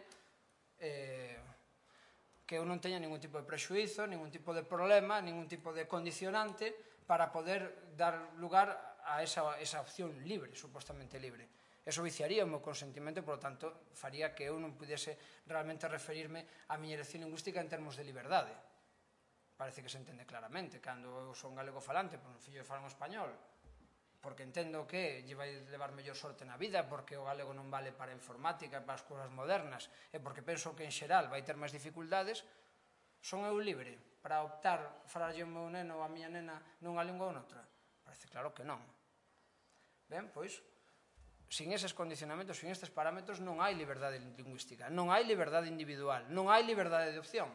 eh, que eu non teña ningún tipo de prexuízo, ningún tipo de problema, ningún tipo de condicionante para poder dar lugar a esa, esa opción libre, supostamente libre. Eso viciaría o meu consentimento, por lo tanto, faría que eu non pudese realmente referirme á miña elección lingüística en termos de liberdade. Parece que se entende claramente. Cando eu son galego falante, por un fillo falo en español, porque entendo que lle vai levar mellor sorte na vida, porque o galego non vale para a informática, para as cousas modernas, e porque penso que en xeral vai ter máis dificultades, son eu libre para optar falarlle ao meu neno ou a miña nena nunha lingua ou noutra? Parece claro que non. Ben, pois, sin eses condicionamentos, sin estes parámetros, non hai liberdade lingüística, non hai liberdade individual, non hai liberdade de opción.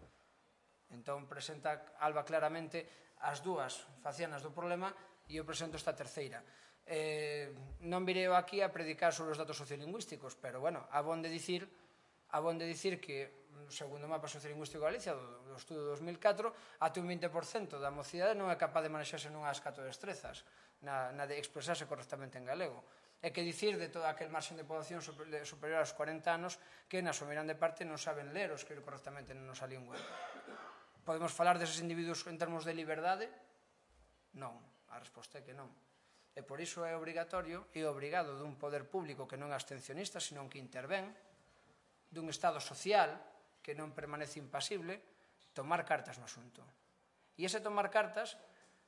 Entón, presenta Alba claramente as dúas facianas do problema e eu presento esta terceira. Eh, non virei aquí a predicar sobre os datos sociolingüísticos, pero, bueno, abon de dicir, abon de dicir que, segundo o mapa sociolingüístico de Galicia, do, do estudo dos mil catro, até un vinte por cento da mocidade non é capaz de manexarse nunhas catro destrezas, na, na de expresarse correctamente en galego. É que dicir de toda aquel marxen de poboación superior aos cuarenta anos que na súa grande parte non saben ler ou escribir correctamente na nosa lingua. Podemos falar deses individuos en termos de liberdade? Non, a resposta é que non. E por iso é obrigatorio e obrigado dun poder público que non é abstencionista, senón que intervén, dun Estado social que non permanece impasible, tomar cartas no asunto. E ese tomar cartas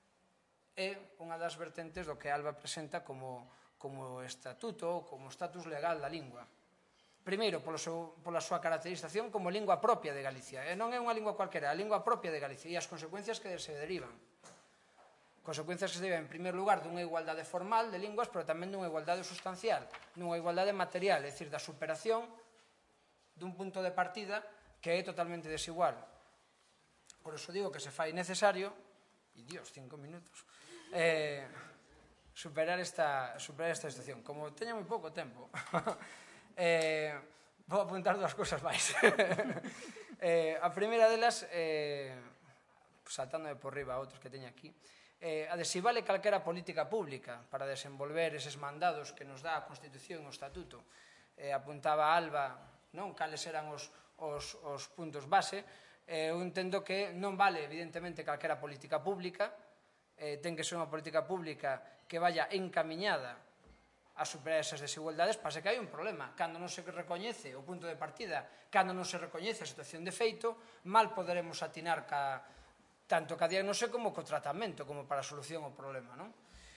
é unha das vertentes do que Alba presenta como como estatuto ou como estatus legal da lingua. Primeiro, polo seu, pola súa caracterización como lingua propia de Galicia. E non é unha lingua cualquera, é a lingua propia de Galicia e as consecuencias que se derivan. Consecuencias que se deben, en primer lugar, dunha igualdade formal de linguas, pero tamén dunha igualdade sustancial, dunha igualdade material, é dicir, da superación dun punto de partida que é totalmente desigual. Por iso digo que se fai necesario, e dios, cinco minutos, eh, superar esta, superar esta situación. Como teño moi pouco tempo, eh, vou apuntar dúas cousas máis. eh, a primeira delas, eh, saltándome por riba a outros que teño aquí, eh, a de si vale calquera política pública para desenvolver eses mandados que nos dá a Constitución e o Estatuto. Eh, apuntaba Alba, non, cales eran os, os, os puntos base. Eh, eu entendo que non vale, evidentemente, calquera política pública, eh, ten que ser unha política pública que vaya encamiñada a superar esas desigualdades. Pasa que hai un problema. Cando non se recoñece o punto de partida, cando non se recoñece a situación de feito, mal poderemos atinar ca, tanto ca diagnose como co tratamento, como para a solución ao problema, non?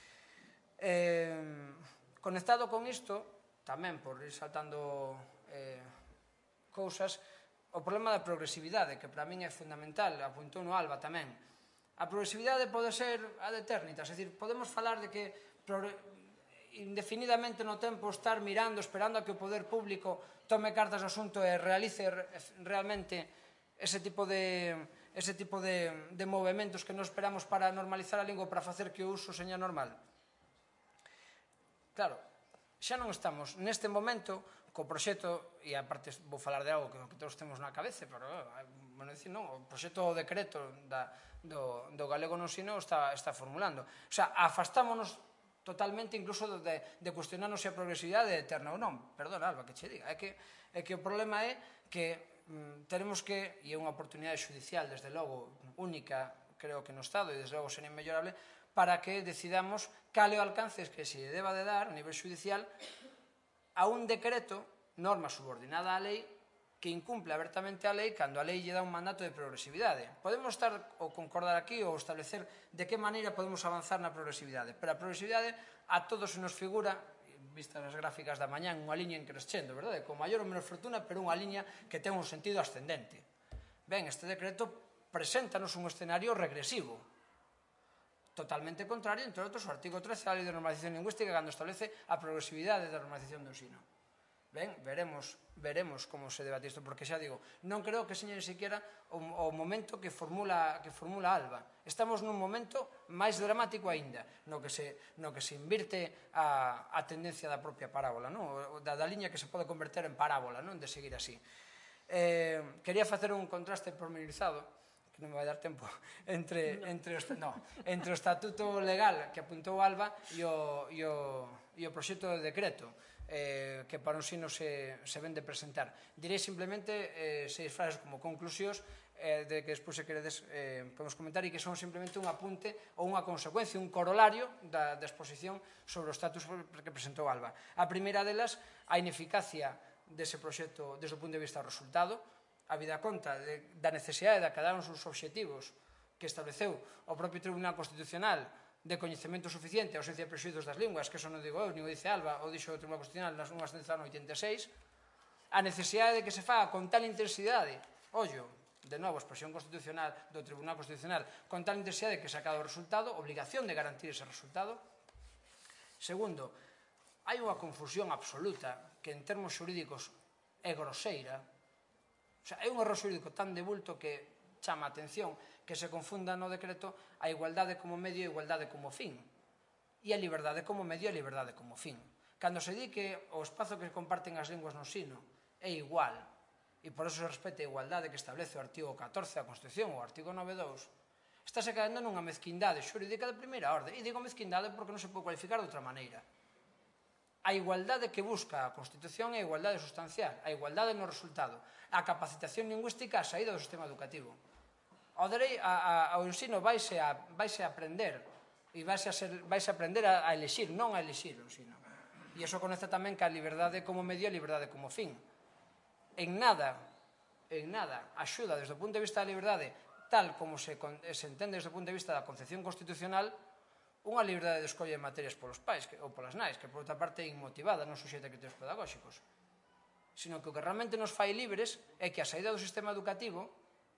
Eh, conectado con isto, tamén por ir saltando eh, cousas, o problema da progresividade, que para min é fundamental, apuntou no Alba tamén. A progresividade pode ser ad eternitas, é dicir, podemos falar de que indefinidamente no tempo estar mirando, esperando a que o poder público tome cartas no asunto e realice realmente ese tipo de, ese tipo de, de movimentos que nos esperamos para normalizar a lingua, para facer que o uso seña normal. Claro, xa non estamos neste momento co proxecto, e aparte vou falar de algo que todos temos na cabeza, pero, bueno, decir, non, o proxecto de decreto da, do, do galego no ensino está, está formulando. O sea, afastámonos totalmente incluso de, de cuestionarnos se a progresividade é eterna ou non. Perdona, Alba, que che diga. É que, é que o problema é que mm, tenemos que, e é unha oportunidade judicial, desde logo, única, creo que no Estado, e desde logo sería inmellorable, para que decidamos cal é o alcance que se deba de dar a nivel judicial a un decreto, norma subordinada á lei, que incumple abertamente a lei cando a lei lle dá un mandato de progresividade. Podemos estar ou concordar aquí ou establecer de que maneira podemos avanzar na progresividade, pero a progresividade a todos se nos figura, vistas as gráficas da mañán, unha liña en crescendo, verdade? Con maior ou menor fortuna, pero unha liña que ten un sentido ascendente. Ben, este decreto preséntanos un escenario regresivo, totalmente contrario, entre outros, o artigo trece da Lei de Normalización Lingüística, cando establece a progresividade da normalización do ensino. Ben, veremos, veremos como se debate isto, porque xa digo, non creo que seña ni siquiera o, o momento que formula, que formula Alba. Estamos nun momento máis dramático aínda, no que se, no que se invirte a, a tendencia da propia parábola, non? Da, da liña que se pode converter en parábola, non? De seguir así. Eh, quería facer un contraste pormenorizado, non me vai dar tempo, entre, no. entre, o, no, entre o estatuto legal que apuntou Alba e o, e o, e o proxecto de decreto eh, que para un sino se, se ven de presentar. Direi simplemente eh, seis frases como conclusións eh, de que despois se queredes eh, podemos comentar, e que son simplemente un apunte ou unha consecuencia, un corolario da, da exposición sobre o estatus que presentou Alba. A primeira delas, a ineficacia dese proxecto desde o punto de vista do resultado, a vida conta de, da necesidade de acadar uns obxectivos que estableceu o propio Tribunal Constitucional de coñecemento suficiente, ausencia de prexuízos das linguas, que eso non digo eu, nin o dice Alba, ou dixo o Tribunal Constitucional nas unhas sentenza no oitenta e seis, a necesidade de que se faga con tal intensidade, ollo, de novo, expresión constitucional do Tribunal Constitucional, con tal intensidade que se acada o resultado, obligación de garantir ese resultado. Segundo, hai unha confusión absoluta que en termos xurídicos é groseira. O sea, é un error xurídico tan de bulto que chama a atención que se confunda no decreto a igualdade como medio e a igualdade como fin. E a liberdade como medio e a liberdade como fin. Cando se di que o espazo que comparten as linguas no ensino é igual, e por eso se respeta a igualdade que establece o artigo catorce da Constitución ou o artigo nove punto dous, estáse caendo nunha mezquindade xurídica de primeira orde. E digo mezquindade porque non se pode cualificar de outra maneira. A igualdade que busca a Constitución é a igualdade sustancial, a igualdade no resultado, a capacitación lingüística a saída do sistema educativo. Ao, derei, a, a, ao ensino vaise a, vaise a aprender, e vaise a, ser, vaise a aprender a, a elexir, non a elexir o ensino. E iso conecta tamén que a liberdade como medio e a liberdade como fin. En nada, en nada, axuda desde o punto de vista da liberdade, tal como se, se entende desde o punto de vista da concepción constitucional, unha liberdade de escolla de materias polos pais que, ou polas nais, que por outra parte é inmotivada, non suxeita a criterios pedagóxicos, sino que o que realmente nos fai libres é que a saída do sistema educativo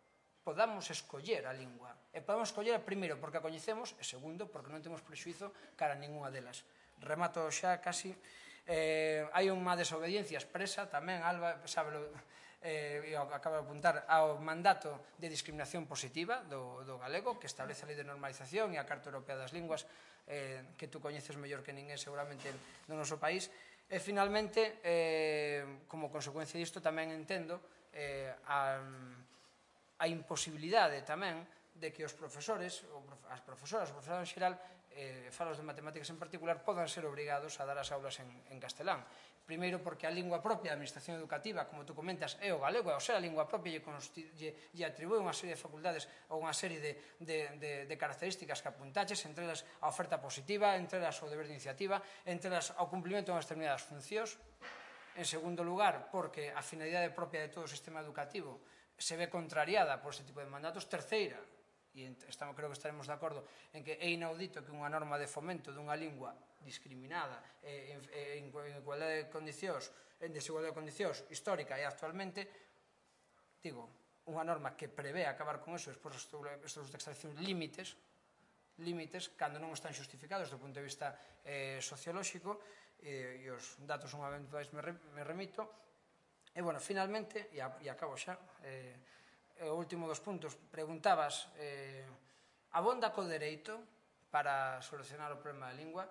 podamos escoller a lingua. E podamos escoller, primeiro, porque a coñecemos, e segundo, porque non temos prexuizo cara a ninguna delas. Remato xa casi. Eh, hai unha desobediencia expresa tamén, Alba, sábelo, eh, acaba de apuntar ao mandato de discriminación positiva do, do galego, que establece a Lei de Normalización e a Carta Europea das Linguas, eh, que tú coñeces mellor que ninguén seguramente no noso país. E finalmente, eh, como consecuencia disto, tamén entendo eh, a, a imposibilidade tamén de que os profesores, ou as profesoras, os profesores en xeral, eh, falos de matemáticas en particular, podan ser obrigados a dar as aulas en, en castelán. Primeiro, porque a lingua propia da administración educativa, como tú comentas, é o galego, e ao ser a lingua propia lle, lle, lle atribúe unha serie de facultades ou unha serie de, de, de, de características que apuntaches, entre elas a oferta positiva, entre elas o deber de iniciativa, entre elas ao cumplimento de unhas determinadas funcións. En segundo lugar, porque a finalidade propia de todo o sistema educativo se ve contrariada por este tipo de mandatos. Terceira, e estamos, creo que estaremos de acordo en que é inaudito que unha norma de fomento dunha lingua discriminada eh, en, en igualdade de condicións, en desigualdade de condicións histórica e actualmente, digo, unha norma que prevé acabar con eso despois estos de extracción límites, límites, cando non están xustificados do punto de vista eh, sociolóxico, eh, e os datos unha vez máis me, re, me remito. E, bueno, finalmente, e, a, e acabo xa, eh, o último dos puntos, preguntabas eh, abonda co dereito para solucionar o problema da lingua.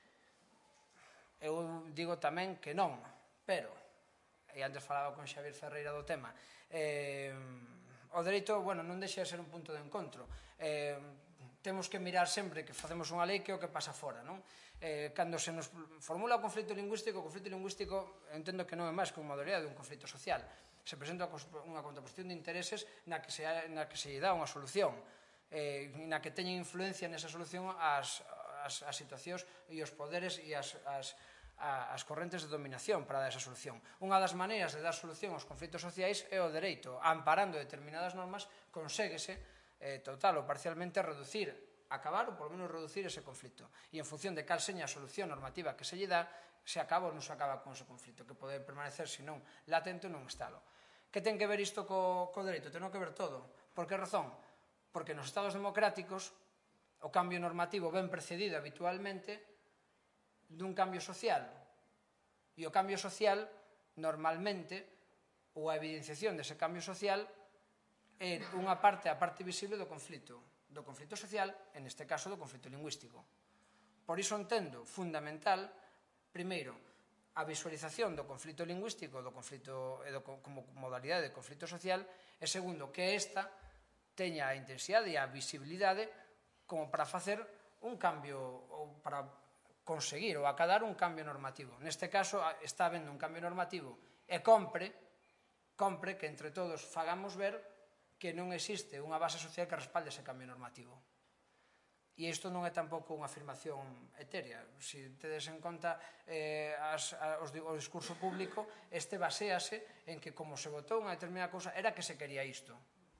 Eu digo tamén que non, pero, e antes falaba con Xavier Ferreira do tema, eh, o dereito, bueno, non deixa de ser un punto de encontro. Eh, temos que mirar sempre que facemos unha lei que é o que pasa fora, non? Eh, cando se nos formula o conflito lingüístico, o conflito lingüístico entendo que non é máis que unha modalidade de un conflito social. Se presenta unha contraposición de intereses na que se, na que se lle dá unha solución, eh, na que teñen influencia nesa solución as, as, as situacións e os poderes e as, as, as correntes de dominación para dar esa solución. Unha das maneiras de dar solución aos conflitos sociais é o dereito. Amparando determinadas normas, conséguese eh, total ou parcialmente reducir, acabar ou por lo menos reducir ese conflito. E en función de cal seña a solución normativa que se lle dá, se acaba ou non se acaba con ese conflito, que pode permanecer, se non, latente ou non estalo. Que ten que ver isto co, co dereito? Ten que ver todo. Por que razón? Porque nos estados democráticos o cambio normativo ven precedido habitualmente dun cambio social. E o cambio social, normalmente, ou a evidenciación dese cambio social, é unha parte, a parte visible do conflito. Do conflito social, en este caso do conflito lingüístico. Por iso entendo fundamental, primeiro, a visualización do conflito lingüístico do conflito, do, como modalidade de conflito social, e segundo, que esta teña a intensidade e a visibilidade como para facer un cambio ou para conseguir ou acadar un cambio normativo. Neste caso está habendo un cambio normativo e compre, compre que entre todos fagamos ver que non existe unha base social que respalde ese cambio normativo. E isto non é tampouco unha afirmación etérea. Se tedes en conta eh, as, a, os, o discurso público, este basease en que como se votou unha determinada cousa era que se quería isto.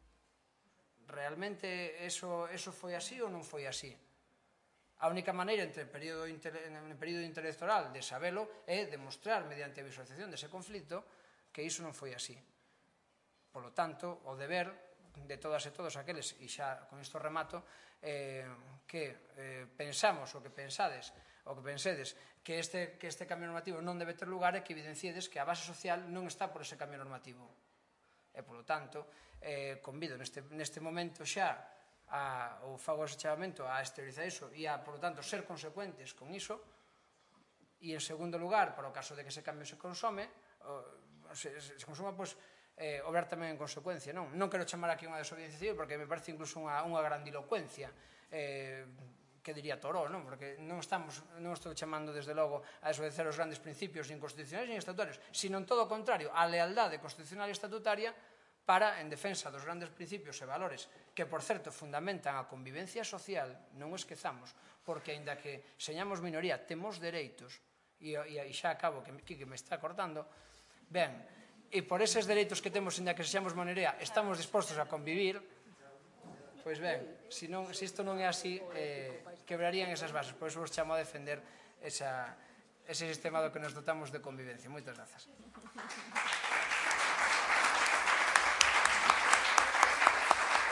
Realmente eso, eso foi así ou non foi así? A única maneira entre el período, inter, en el período intelectoral de sabelo é demostrar mediante a visualización dese conflito que iso non foi así. Por lo tanto, o deber de todas e todos aqueles, e xa con isto remato, eh, que eh, pensamos o que pensades o que pensedes que este, que este cambio normativo non debe ter lugar e que evidenciedes que a base social non está por ese cambio normativo. E, polo tanto, eh, convido neste, neste momento xa a, ou fago ese chamamento a exteriorizar iso e a, por lo tanto, ser consecuentes con iso. E, en segundo lugar, para o caso de que ese cambio se consome, o, se, se consuma, pois, eh, obrar tamén en consecuencia, non? Non quero chamar aquí unha desobediencia civil porque me parece incluso unha, unha grandilocuencia, eh, que diría Toró, non? Porque non estamos, non estou chamando desde logo a desobedecer os grandes principios nin constitucionais nin estatutarios, sino en todo o contrario, a lealdade constitucional e estatutaria para, en defensa dos grandes principios e valores que, por certo, fundamentan a convivencia social, non o esquezamos, porque, aínda que señamos minoría, temos dereitos, e, e, e xa acabo, que, que me está cortando, ben, e por eses dereitos que temos, aínda que sexamos minoría, estamos dispostos a convivir, pois ben, se, non, se isto non é así, eh, quebrarían esas bases. Por iso vos chamo a defender esa, ese sistema do que nos dotamos de convivencia. Moitas grazas.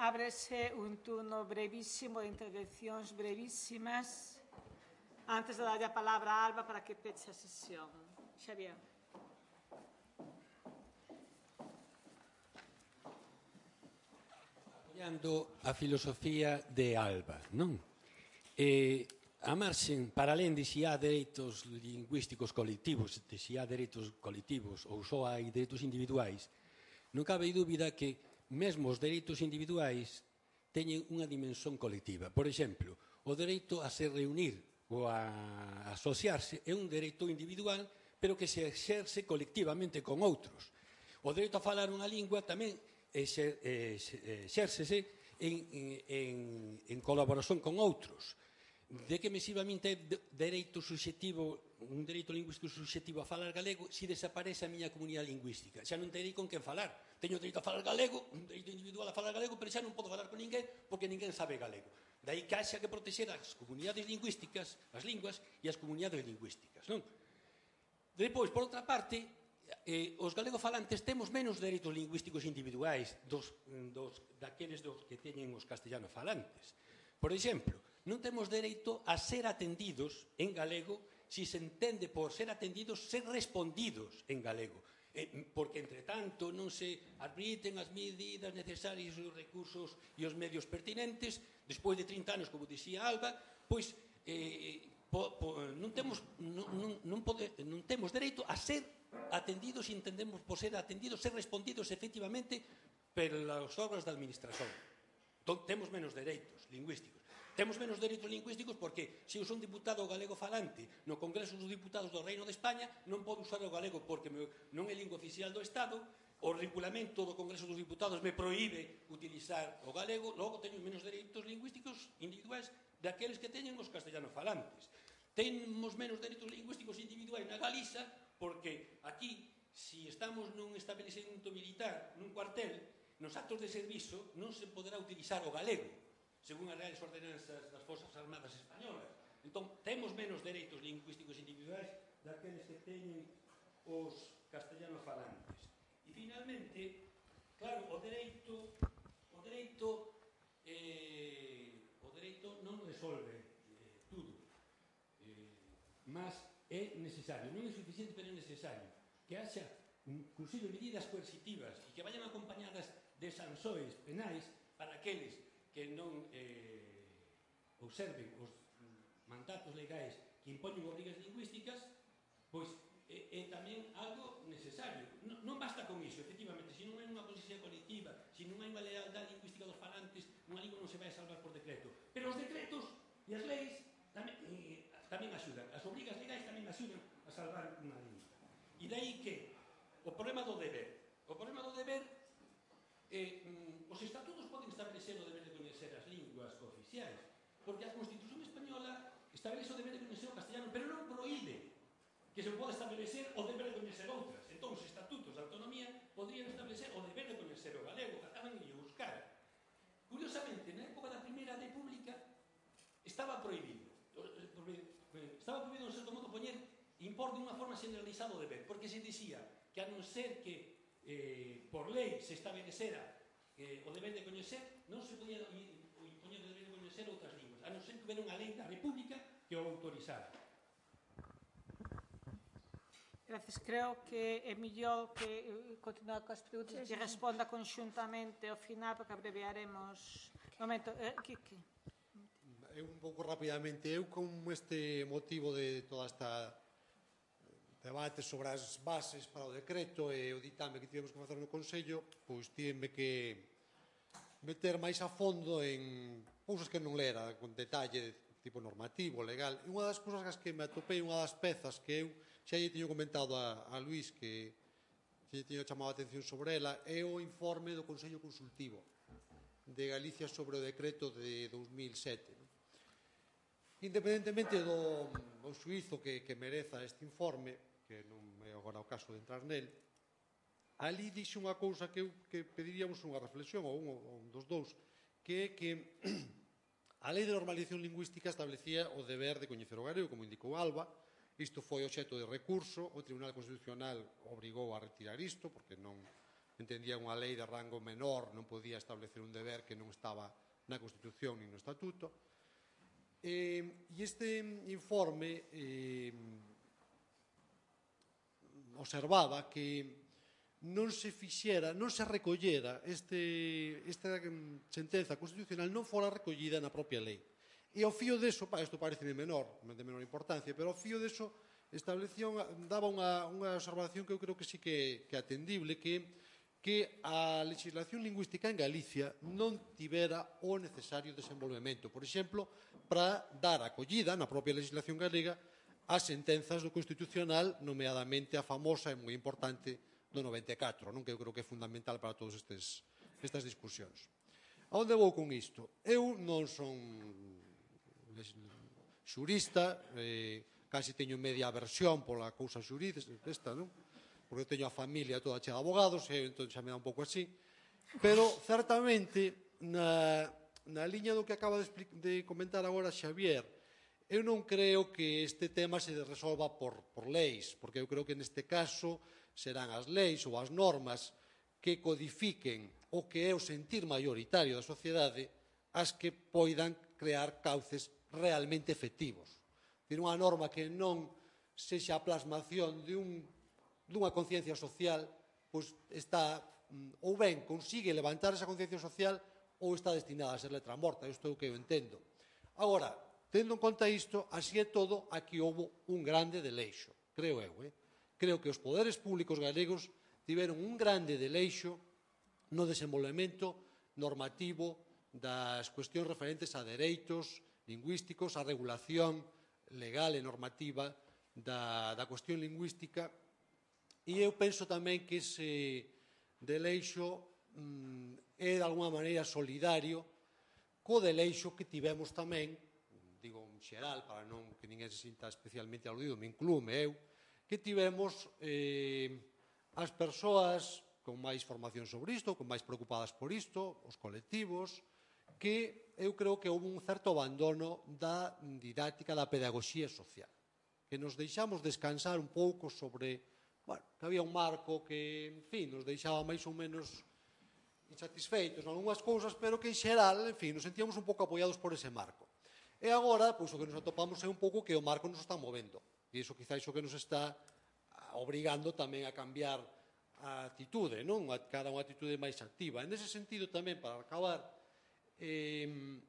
ábrese un turno brevísimo de intervencións brevísimas antes de darlle a palabra a Alba para que peche a sesión. Xavier. Apoiando a filosofía de Alba, non? Eh, a marxen, para alén de se há dereitos lingüísticos colectivos, de se há dereitos colectivos ou só hai dereitos individuais, non cabe dúbida que mesmo os dereitos individuais teñen unha dimensión colectiva. Por exemplo, o dereito a se reunir ou a asociarse é un dereito individual, pero que se exerce colectivamente con outros. O dereito a falar unha lingua tamén exércese en, en, en colaboración con outros. De que me sirva a min ter dereito subxectivo, un dereito lingüístico subxectivo a falar galego se desaparece a miña comunidade lingüística? Xa non terei con quen falar. Teño dereito a falar galego, un dereito individual a falar galego, pero xa non podo falar con ninguén porque ninguén sabe galego. Daí que haxa que protexer as comunidades lingüísticas, as linguas e as comunidades lingüísticas, non? Depois, por outra parte, eh, os galegofalantes temos menos dereitos lingüísticos individuais dos, dos, daqueles dos que teñen os castellanofalantes. Por exemplo, non temos dereito a ser atendidos en galego se se entende por ser atendidos ser respondidos en galego. Eh, porque, entre tanto, non se arbiten as medidas necesarias e os recursos e os medios pertinentes, despois de trinta anos, como dixía Alba, pois eh, po, po, non, temos, non, non, non, pode, non temos dereito a ser atendidos e entendemos por ser atendidos, ser respondidos efectivamente pelas obras da administración. Entón, temos menos dereitos lingüísticos. Temos menos dereitos lingüísticos porque se eu son diputado galego falante no Congreso dos Diputados do Reino de España non podo usar o galego porque non é lingua oficial do Estado, o regulamento do Congreso dos Diputados me proíbe utilizar o galego, logo teño menos dereitos lingüísticos individuais daqueles que teñen os castellanos falantes. Temos menos dereitos lingüísticos individuais na Galiza porque aquí, se estamos nun establecemento militar, nun cuartel, nos actos de servizo non se poderá utilizar o galego según as reales ordenanzas das Forzas Armadas Españolas. Entón, temos menos dereitos lingüísticos individuais daqueles que teñen os castellanos falantes. E, finalmente, claro, o dereito o dereito eh, o dereito non resolve eh, tudo. Eh, mas é necesario, non é suficiente, pero é necesario que haxa, inclusive, medidas coercitivas e que vayan acompañadas de sanções penais para aqueles que non eh, observen os mandatos legais que impoñen obrigas lingüísticas, pois é, é tamén algo necesario. Non, non basta con iso, efectivamente, se non hai unha posición colectiva, se non hai unha lealdade lingüística dos falantes, unha lingua non se vai a salvar por decreto. Pero os decretos e as leis tamén, eh, tamén axudan, as obrigas legais tamén axudan a salvar unha lingua. E dai que o problema do deber, o problema do deber eh, mm, os estatutos poden establecer o deber de coñecer as linguas cooficiais, porque a Constitución Española establece o deber de coñecer o castellano, pero non proíbe que se pode establecer o deber de coñecer outras. Entón, os estatutos de autonomía podrían establecer o deber de coñecer o galego, catalán e o euskara. Curiosamente, na época da Primeira República estaba prohibido. Estaba prohibido, en certo modo, poñer impor de unha forma generalizada o deber, porque se dicía que a non ser que eh, por lei se establecera eh, o deber de coñecer, non se podía impoñer o deber de coñecer outras linguas, a non ser que hubiera unha lei da República que o autorizara. Gracias. Creo que é mellor que continuar coas preguntas e responda conxuntamente ao final, porque abreviaremos. Un momento, eh, Kiki. Eu un pouco rapidamente, eu con este motivo de toda esta debate sobre as bases para o decreto e o ditame que tivemos que facer no Consello, pois tiveme que meter máis a fondo en cousas que non lera con detalle tipo normativo, legal. E unha das cousas que me atopei, unha das pezas que eu xa lle teño comentado a, a Luís, que xa lle teño chamado a atención sobre ela, é o informe do Consello Consultivo de Galicia sobre o decreto de dos mil sete. Independentemente do, do xuízo que, que mereza este informe, que non é agora o caso de entrar nel, ali dixe unha cousa que, eu, que pediríamos unha reflexión, ou un, ou un dos dous, que é que a Lei de Normalización Lingüística establecía o deber de coñecer o galego, como indicou Alba. Isto foi obxecto de recurso, o Tribunal Constitucional obrigou a retirar isto, porque non, entendía unha lei de rango menor non podía establecer un deber que non estaba na Constitución nin no Estatuto. E este informe observaba que non se fixera, non se recollera este, esta sentenza constitucional non fora recollida na propia lei. E ao fío deso, pa, isto parece menor, de menor importancia, pero ao fío deso estableció, daba unha, unha observación que eu creo que sí que, que é atendible, que, que a legislación lingüística en Galicia non tivera o necesario desenvolvemento. Por exemplo, para dar acollida na propia legislación galega as sentenzas do Constitucional, nomeadamente a famosa e moi importante do noventa e catro, non? Que eu creo que é fundamental para todas estes, estas discusións. A onde vou con isto? Eu non son xurista, eh, casi teño media aversión pola cousa xurista, non? Porque teño a familia toda chea de abogados, e entón xa me dá un pouco así. Pero, certamente, na, na liña do que acaba de, de comentar agora Xavier, eu non creo que este tema se resolva por, por leis, porque eu creo que neste caso serán as leis ou as normas que codifiquen o que é o sentir maioritario da sociedade as que poidan crear cauces realmente efectivos. Dicir, unha norma que non sexa a plasmación de un, dunha conciencia social, pois está, ou ben consigue levantar esa conciencia social ou está destinada a ser letra morta. Isto é o que eu entendo. Agora, tendo en conta isto, así é todo, aquí houve un grande deleixo, creo eu, eh? Creo que os poderes públicos galegos tiveron un grande deleixo no desenvolvemento normativo das cuestións referentes a dereitos lingüísticos, a regulación legal e normativa da, da cuestión lingüística, e eu penso tamén que ese deleixo mm, é de alguma maneira solidario co deleixo que tivemos tamén, digo en xeral, para non que ninguén se sinta especialmente aludido, me inclúme eu, que tivemos eh, as persoas con máis formación sobre isto, con máis preocupadas por isto, os colectivos, que eu creo que houve un certo abandono da didáctica da pedagogía social, que nos deixamos descansar un pouco sobre, bueno, que había un marco que, en fin, nos deixaba máis ou menos insatisfeitos en algunhas cousas, pero que en xeral, en fin, nos sentíamos un pouco apoiados por ese marco. E agora, pois, o que nos atopamos é un pouco que o marco nos está movendo. E iso quizá iso que nos está obrigando tamén a cambiar a atitude, non? A cara a unha atitude máis activa. En ese sentido tamén, para acabar, eh,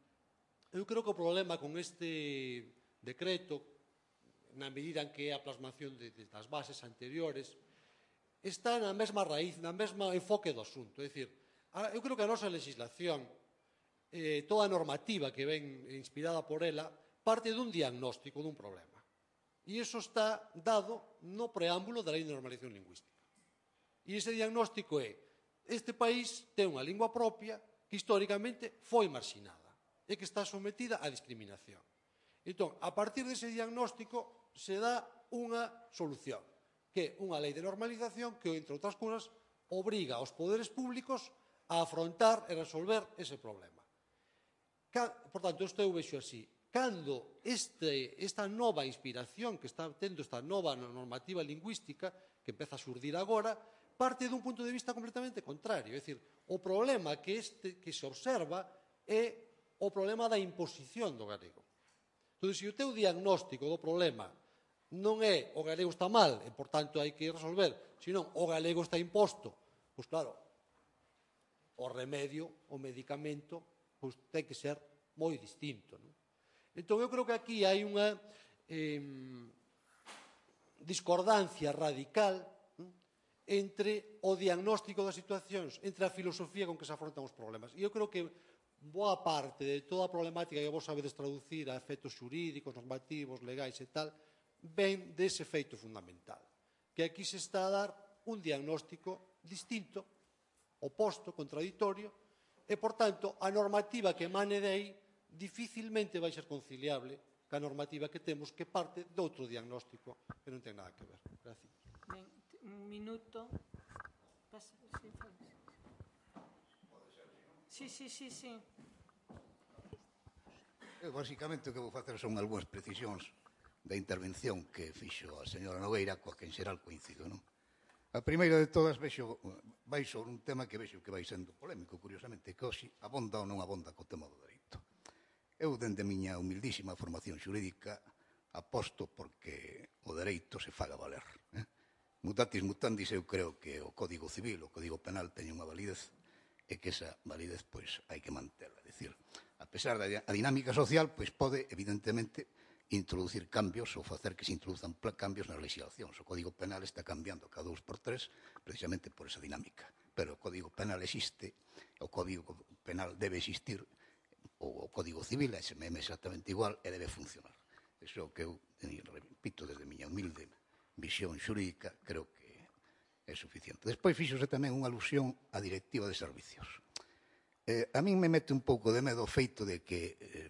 eu creo que o problema con este decreto, na medida en que é a plasmación de, de, das bases anteriores, está na mesma raíz, na mesma enfoque do asunto. É dicir, eu creo que a nosa legislación, eh, toda a normativa que ven inspirada por ela, parte dun diagnóstico dun problema. E iso está dado no preámbulo da Lei de Normalización Lingüística. E ese diagnóstico é: este país ten unha lingua propia que históricamente foi marxinada e que está sometida á discriminación. Entón, a partir dese diagnóstico se dá unha solución, que é unha lei de normalización que, entre outras cousas, obriga aos poderes públicos a afrontar e resolver ese problema. Por tanto, isto eu vexo así. Cando este, esta nova inspiración que está tendo esta nova normativa lingüística, que empeza a surdir agora, parte dun punto de vista completamente contrario. É dicir, o problema que, este, que se observa é o problema da imposición do galego. Entón, se o teu diagnóstico do problema non é o galego está mal, e, por tanto, hai que resolver, senón o galego está imposto, pois claro, o remedio, o medicamento, pois ten que ser moi distinto, non? Entón, eu creo que aquí hai unha eh, discordancia radical eh, entre o diagnóstico das situacións, entre a filosofía con que se afrontan os problemas. E eu creo que boa parte de toda a problemática que vos sabedes traducir a efectos xurídicos, normativos, legais e tal, ven dese feito fundamental. Que aquí se está a dar un diagnóstico distinto, oposto, contradictorio, e, por tanto, a normativa que emane de aí dificilmente vai ser conciliable ca normativa que temos, que parte de outro diagnóstico que non ten nada que ver. Gracias. Ben, un minuto. Pasa, sí, sí, sí, sí. Eu, basicamente, o que vou facer son algunhas precisións da intervención que fixo a señora Nogueira, coa que en xeral coincido, non? A primeira de todas, vexo, vai sobre un tema que vexo que vai sendo polémico, curiosamente, que hoxe abonda ou non abonda co tema do dereito. Eu, dende a miña humildísima formación xurídica, aposto porque o dereito se faga valer. Eh? Mutatis mutandis, eu creo que o Código Civil, o Código Penal, teña unha validez e que esa validez pois, hai que mantela. É dicir, a pesar da dinámica social, pois pode, evidentemente, introducir cambios ou facer que se introduzan cambios nas legislacións. O Código Penal está cambiando cada dous por tres precisamente por esa dinámica. Pero o Código Penal existe, o Código Penal debe existir, o Código Civil é exactamente igual e debe funcionar. Iso é o que eu, repito, desde a miña humilde visión xurídica, creo que é suficiente. Despois fíxose tamén unha alusión á Directiva de Servicios. Eh, a min me mete un pouco de medo o feito de que eh,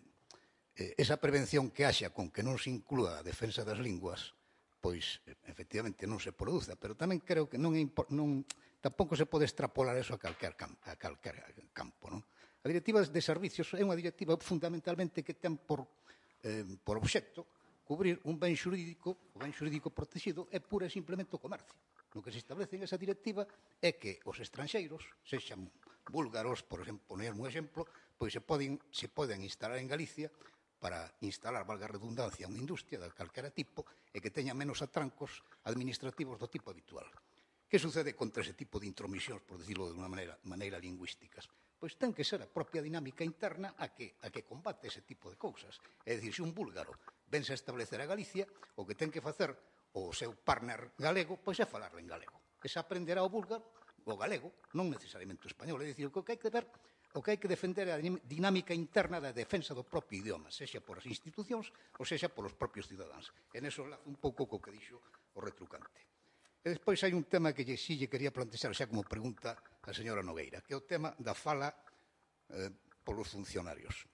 esa prevención que haxa con que non se inclúa a defensa das linguas, pois, efectivamente, non se produza, pero tamén creo que non é non, tampouco se pode extrapolar eso a calquer, camp, a calquer campo, non? A Directiva de Servicios é unha directiva fundamentalmente que ten por, eh, por obxecto cubrir un ben xurídico, o ben xurídico protegido é pura e simplemente o comercio. O que se establece en esa directiva é que os estranxeiros, sexan búlgaros, por exemplo, poner un exemplo, pois se poden, se poden instalar en Galicia para instalar, valga a redundancia, unha industria de calquera tipo e que teña menos atrancos administrativos do tipo habitual. Que sucede contra ese tipo de intromisións, por decirlo de unha maneira, maneira lingüísticas? Pois ten que ser a propia dinámica interna a que, a que combate ese tipo de cousas. É dicir, se un búlgaro vense a establecer a Galicia, o que ten que facer o seu partner galego, pois é falarle en galego. Que se aprenderá o búlgaro, o galego, non necesariamente o español. É dicir, o que hai que ver, o que hai que defender é a dinámica interna da defensa do propio idioma, sexa por as institucións ou sexa polos propios cidadáns. E neso lazo un pouco co que dixo o retrucante. E despois hai un tema que sí lle quería plantexar xa como pregunta a señora Nogueira, que é o tema da fala eh, polos funcionarios.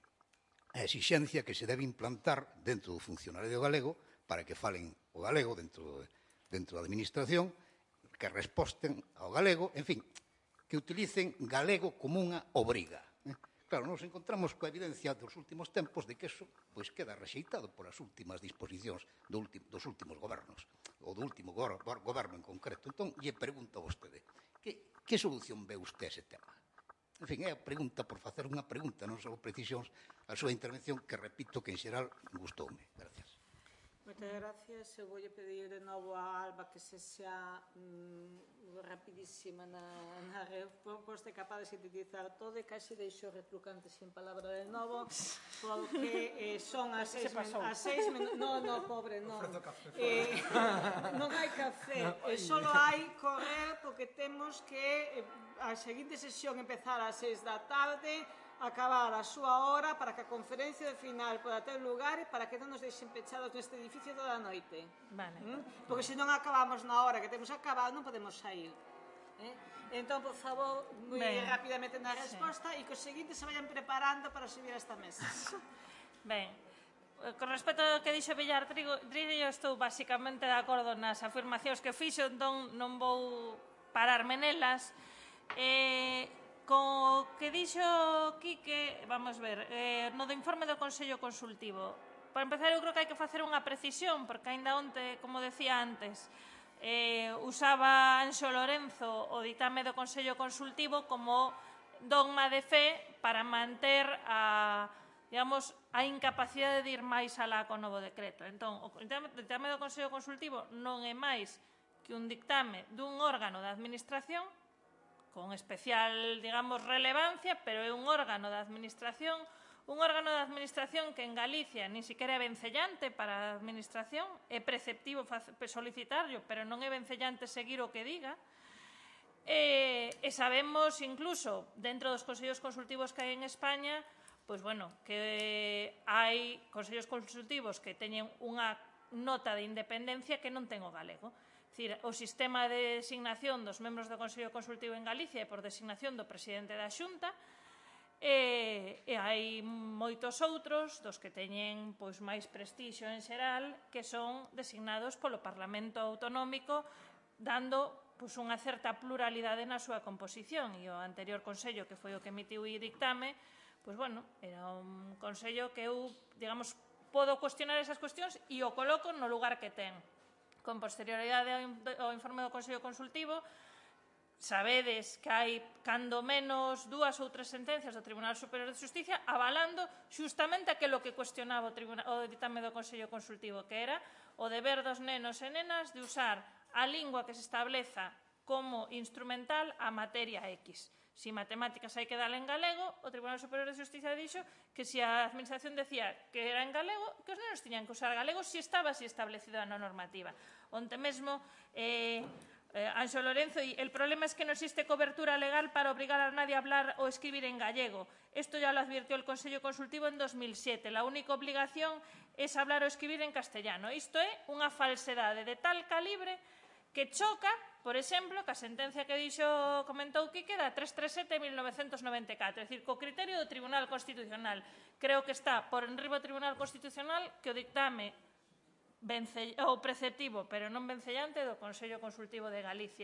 A exixencia que se debe implantar dentro do funcionario galego para que falen o galego dentro, de, dentro da administración, que resposten ao galego, en fin, que utilicen galego como unha obriga. Claro, nos encontramos coa evidencia dos últimos tempos de que eso pois, queda rexeitado por as últimas disposicións do último, dos últimos gobernos, ou do último go goberno en concreto. Entón, lle pregunto a vostede, que, que solución ve usted a ese tema? En fin, é a pregunta por facer unha pregunta, non só precisións, a súa intervención, que repito que en xeral gustoume. Gracias. Moitas gracias. Eu voulle pedir de novo a Alba que se xa mm, rapidísima na, na resposta, capaz de sintetizar todo e casi deixo retrucante sin palabra de novo, porque eh, son as seis, as seis minutos. No, no, pobre, non. Eh, non hai café, eh, solo hai correr porque temos que eh, a seguinte sesión empezar ás seis da tarde, acabar a súa hora para que a conferencia de final poda ter lugar e para que non nos deixen pechados neste edificio toda a noite. Vale. ¿Mm? Porque se non acabamos na hora que temos acabado non podemos sair. ¿Eh? Entón, por favor, moi rapidamente na resposta sí. E que os seguintes se vayan preparando para subir a esta mesa. Ben, con respecto ao que dixo Villar Trigo, eu estou basicamente de acordo nas afirmacións que fixo, entón non vou pararme nelas. Eh... Co que dixo Quique, vamos ver, eh, no do informe do Consello Consultivo. Para empezar, eu creo que hai que facer unha precisión, porque aínda onte, como decía antes, eh, usaba Anxo Lorenzo o ditame do Consello Consultivo como dogma de fe para manter a, digamos, a incapacidade de ir máis alá con novo decreto. Entón, o ditame do Consello Consultivo non é máis que un dictame dun órgano da Administración con especial, digamos, relevancia, pero é un órgano da administración, un órgano da administración que en Galicia ni siquiera é vencellante para a administración, é preceptivo solicitarlo, pero non é vencellante seguir o que diga. E, e sabemos, incluso, dentro dos consellos consultivos que hai en España, pois, bueno, que hai consellos consultivos que teñen unha nota de independencia que non ten o galego. O sistema de designación dos membros do Consello Consultivo en Galicia é por designación do presidente da Xunta e, e hai moitos outros dos que teñen pois, máis prestixio en xeral que son designados polo Parlamento Autonómico dando pois, unha certa pluralidade na súa composición e o anterior Consello que foi o que emitiu o dictame pois, bueno, era un Consello que eu digamos, podo cuestionar esas cuestións e o coloco no lugar que ten. Con posterioridade ao informe do Consello Consultivo, sabedes que hai cando menos dúas ou tres sentencias do Tribunal Superior de Xusticia avalando xustamente aquilo que cuestionaba o, o ditame do Consello Consultivo, que era o deber dos nenos e nenas de usar a lingua que se estableza como instrumental a materia X. Si matemáticas hai que dar en galego, o Tribunal Superior de Xusticia dixo que se a Administración decía que era en galego, que os nenos tiñan que usar galego se estaba así establecido na normativa. Onte mesmo, eh, eh, Anxo Lorenzo, y el problema es que no existe cobertura legal para obligar a nadie a hablar o escribir en gallego. Esto ya lo advirtió el Consello Consultivo en dos mil siete. La única obligación es hablar o escribir en castellano. Isto é unha falsedade de tal calibre que choca, por exemplo, que a sentencia que dixo, comentou Quique, da trescientos treinta e sete de mil novecentos noventa e catro, é dicir, co criterio do Tribunal Constitucional. Creo que está por enriba do Tribunal Constitucional que o dictame o preceptivo, pero non vencellante, do Consello Consultivo de Galicia.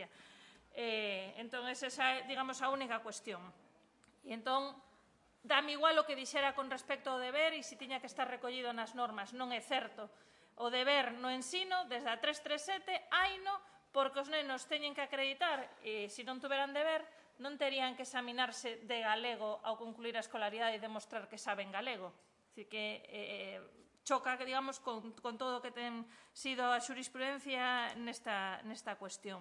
Eh, entón, esa é, digamos, a única cuestión. E entón, dame igual o que dixera con respecto ao deber e se tiña que estar recollido nas normas. Non é certo. O deber no ensino, desde a trescientos treinta e sete, haino porque os nenos teñen que acreditar, e se non tuveran deber, non terían que examinarse de galego ao concluir a escolaridade e demostrar que saben galego. Así que eh, choca, digamos, con, con todo o que ten sido a xurisprudencia nesta, nesta cuestión.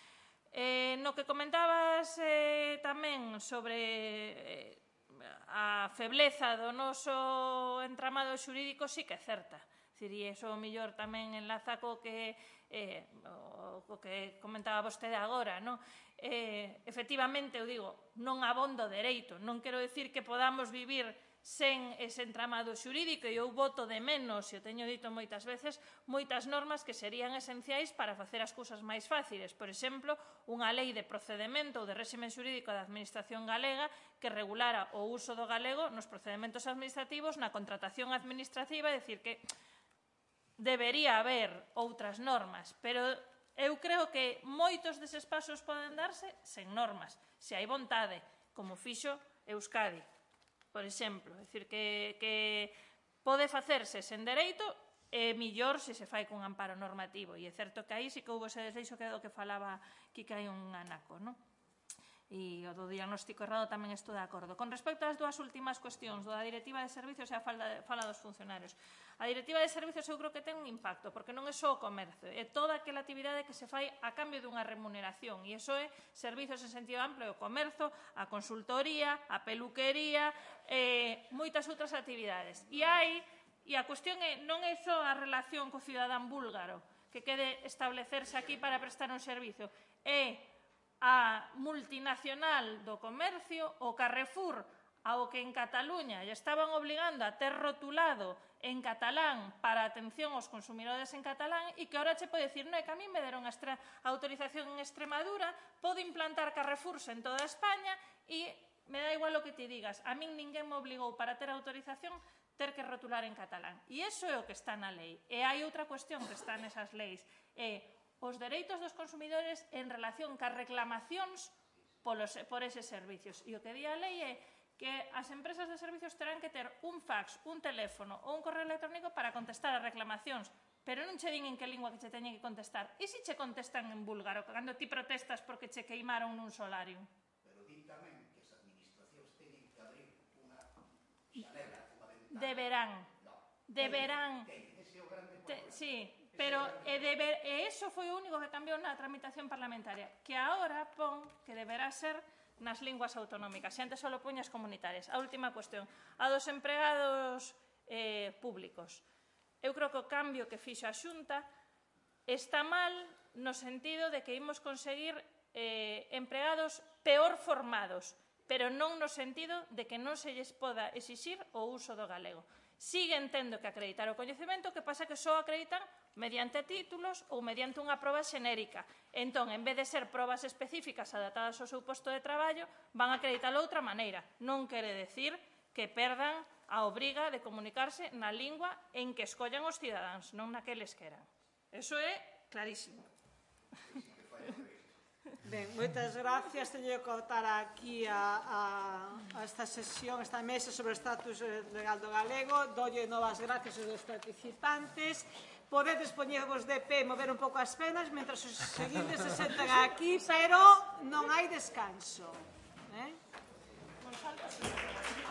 Eh, no que comentabas eh, tamén sobre eh, a febleza do noso entramado xurídico, sí que é certa. E iso o mellor tamén enlaza co que, eh, o que comentaba vostede agora, non? Eh, efectivamente, eu digo, non abondo dereito, non quero dicir que podamos vivir sen ese entramado xurídico, e eu voto de menos, e o teño dito moitas veces, moitas normas que serían esenciais para facer as cousas máis fáciles. Por exemplo, unha lei de procedimento ou de réxime xurídico da Administración galega que regulara o uso do galego nos procedementos administrativos, na contratación administrativa, é dicir que debería haber outras normas, pero eu creo que moitos deses pasos poden darse sen normas, se hai vontade, como fixo Euskadi, por exemplo. É dicir, que, que pode facerse sen dereito e millor se se fai cun amparo normativo. E é certo que aí sí que houve ese desleixo que é do que falaba Quique hai un anaco, non? E o do diagnóstico errado tamén estou de acordo. Con respecto ás dúas últimas cuestións, do da Directiva de Servicios e a fala dos funcionarios. A Directiva de Servicios eu creo que ten un impacto, porque non é só o comercio, é toda aquela actividade que se fai a cambio dunha remuneración, e iso é servicios en sentido amplio, o comercio, a consultoría, a peluquería, e moitas outras actividades. E hai, e a cuestión é, non é só a relación co cidadán búlgaro, que quede establecerse aquí para prestar un servicio, é a multinacional do comercio, o Carrefour, ao que en Cataluña lle estaban obligando a ter rotulado en catalán para atención aos consumidores en catalán e que ahora che pode dicir, non é que a mí me deron a autorización en Extremadura, podo implantar Carrefours en toda España e me da igual o que te digas. A min ninguén me obligou para ter autorización ter que rotular en catalán. E iso é o que está na lei. E hai outra cuestión que está nesas leis, é os dereitos dos consumidores en relación cas reclamacións polos, por eses servicios. E o que di a lei é que as empresas de servicios terán que ter un fax, un teléfono ou un correo electrónico para contestar as reclamacións, pero non che din en que lingua que che teñen que contestar. E se che contestan en búlgaro, cando ti protestas porque che queimaron nun solario? Pero din tamén que as administracións teñen que abrir unha xanela, unha ventana. Deberán. No. Deberán. Teñen, ese é o grande Te, problema. sí, pero e, deber, e eso foi o único que cambiou na tramitación parlamentaria, que agora pon que deberá ser nas linguas autonómicas, e antes só lo poñas comunitarias. A última cuestión, a dos empregados eh, públicos. Eu creo que o cambio que fixo a Xunta está mal no sentido de que imos conseguir eh, empregados peor formados, pero non no sentido de que non se lles poda exixir o uso do galego. Siguen tendo que acreditar o coñecemento, que pasa que só acreditan mediante títulos ou mediante unha proba xenérica. Entón, en vez de ser probas específicas adaptadas ao seu posto de traballo, van a acreditalo de outra maneira. Non quere decir que perdan a obriga de comunicarse na lingua en que escollan os cidadáns, non na que eles queran. Eso é clarísimo. Ben, moitas gracias. Teño que contar aquí a, a, a esta sesión, esta mesa sobre o estatus legal do galego. Dolle novas gracias aos dos participantes. podedes poñervos de pé e mover un pouco as penas mentras os seguintes se sentan aquí, pero non hai descanso. Eh?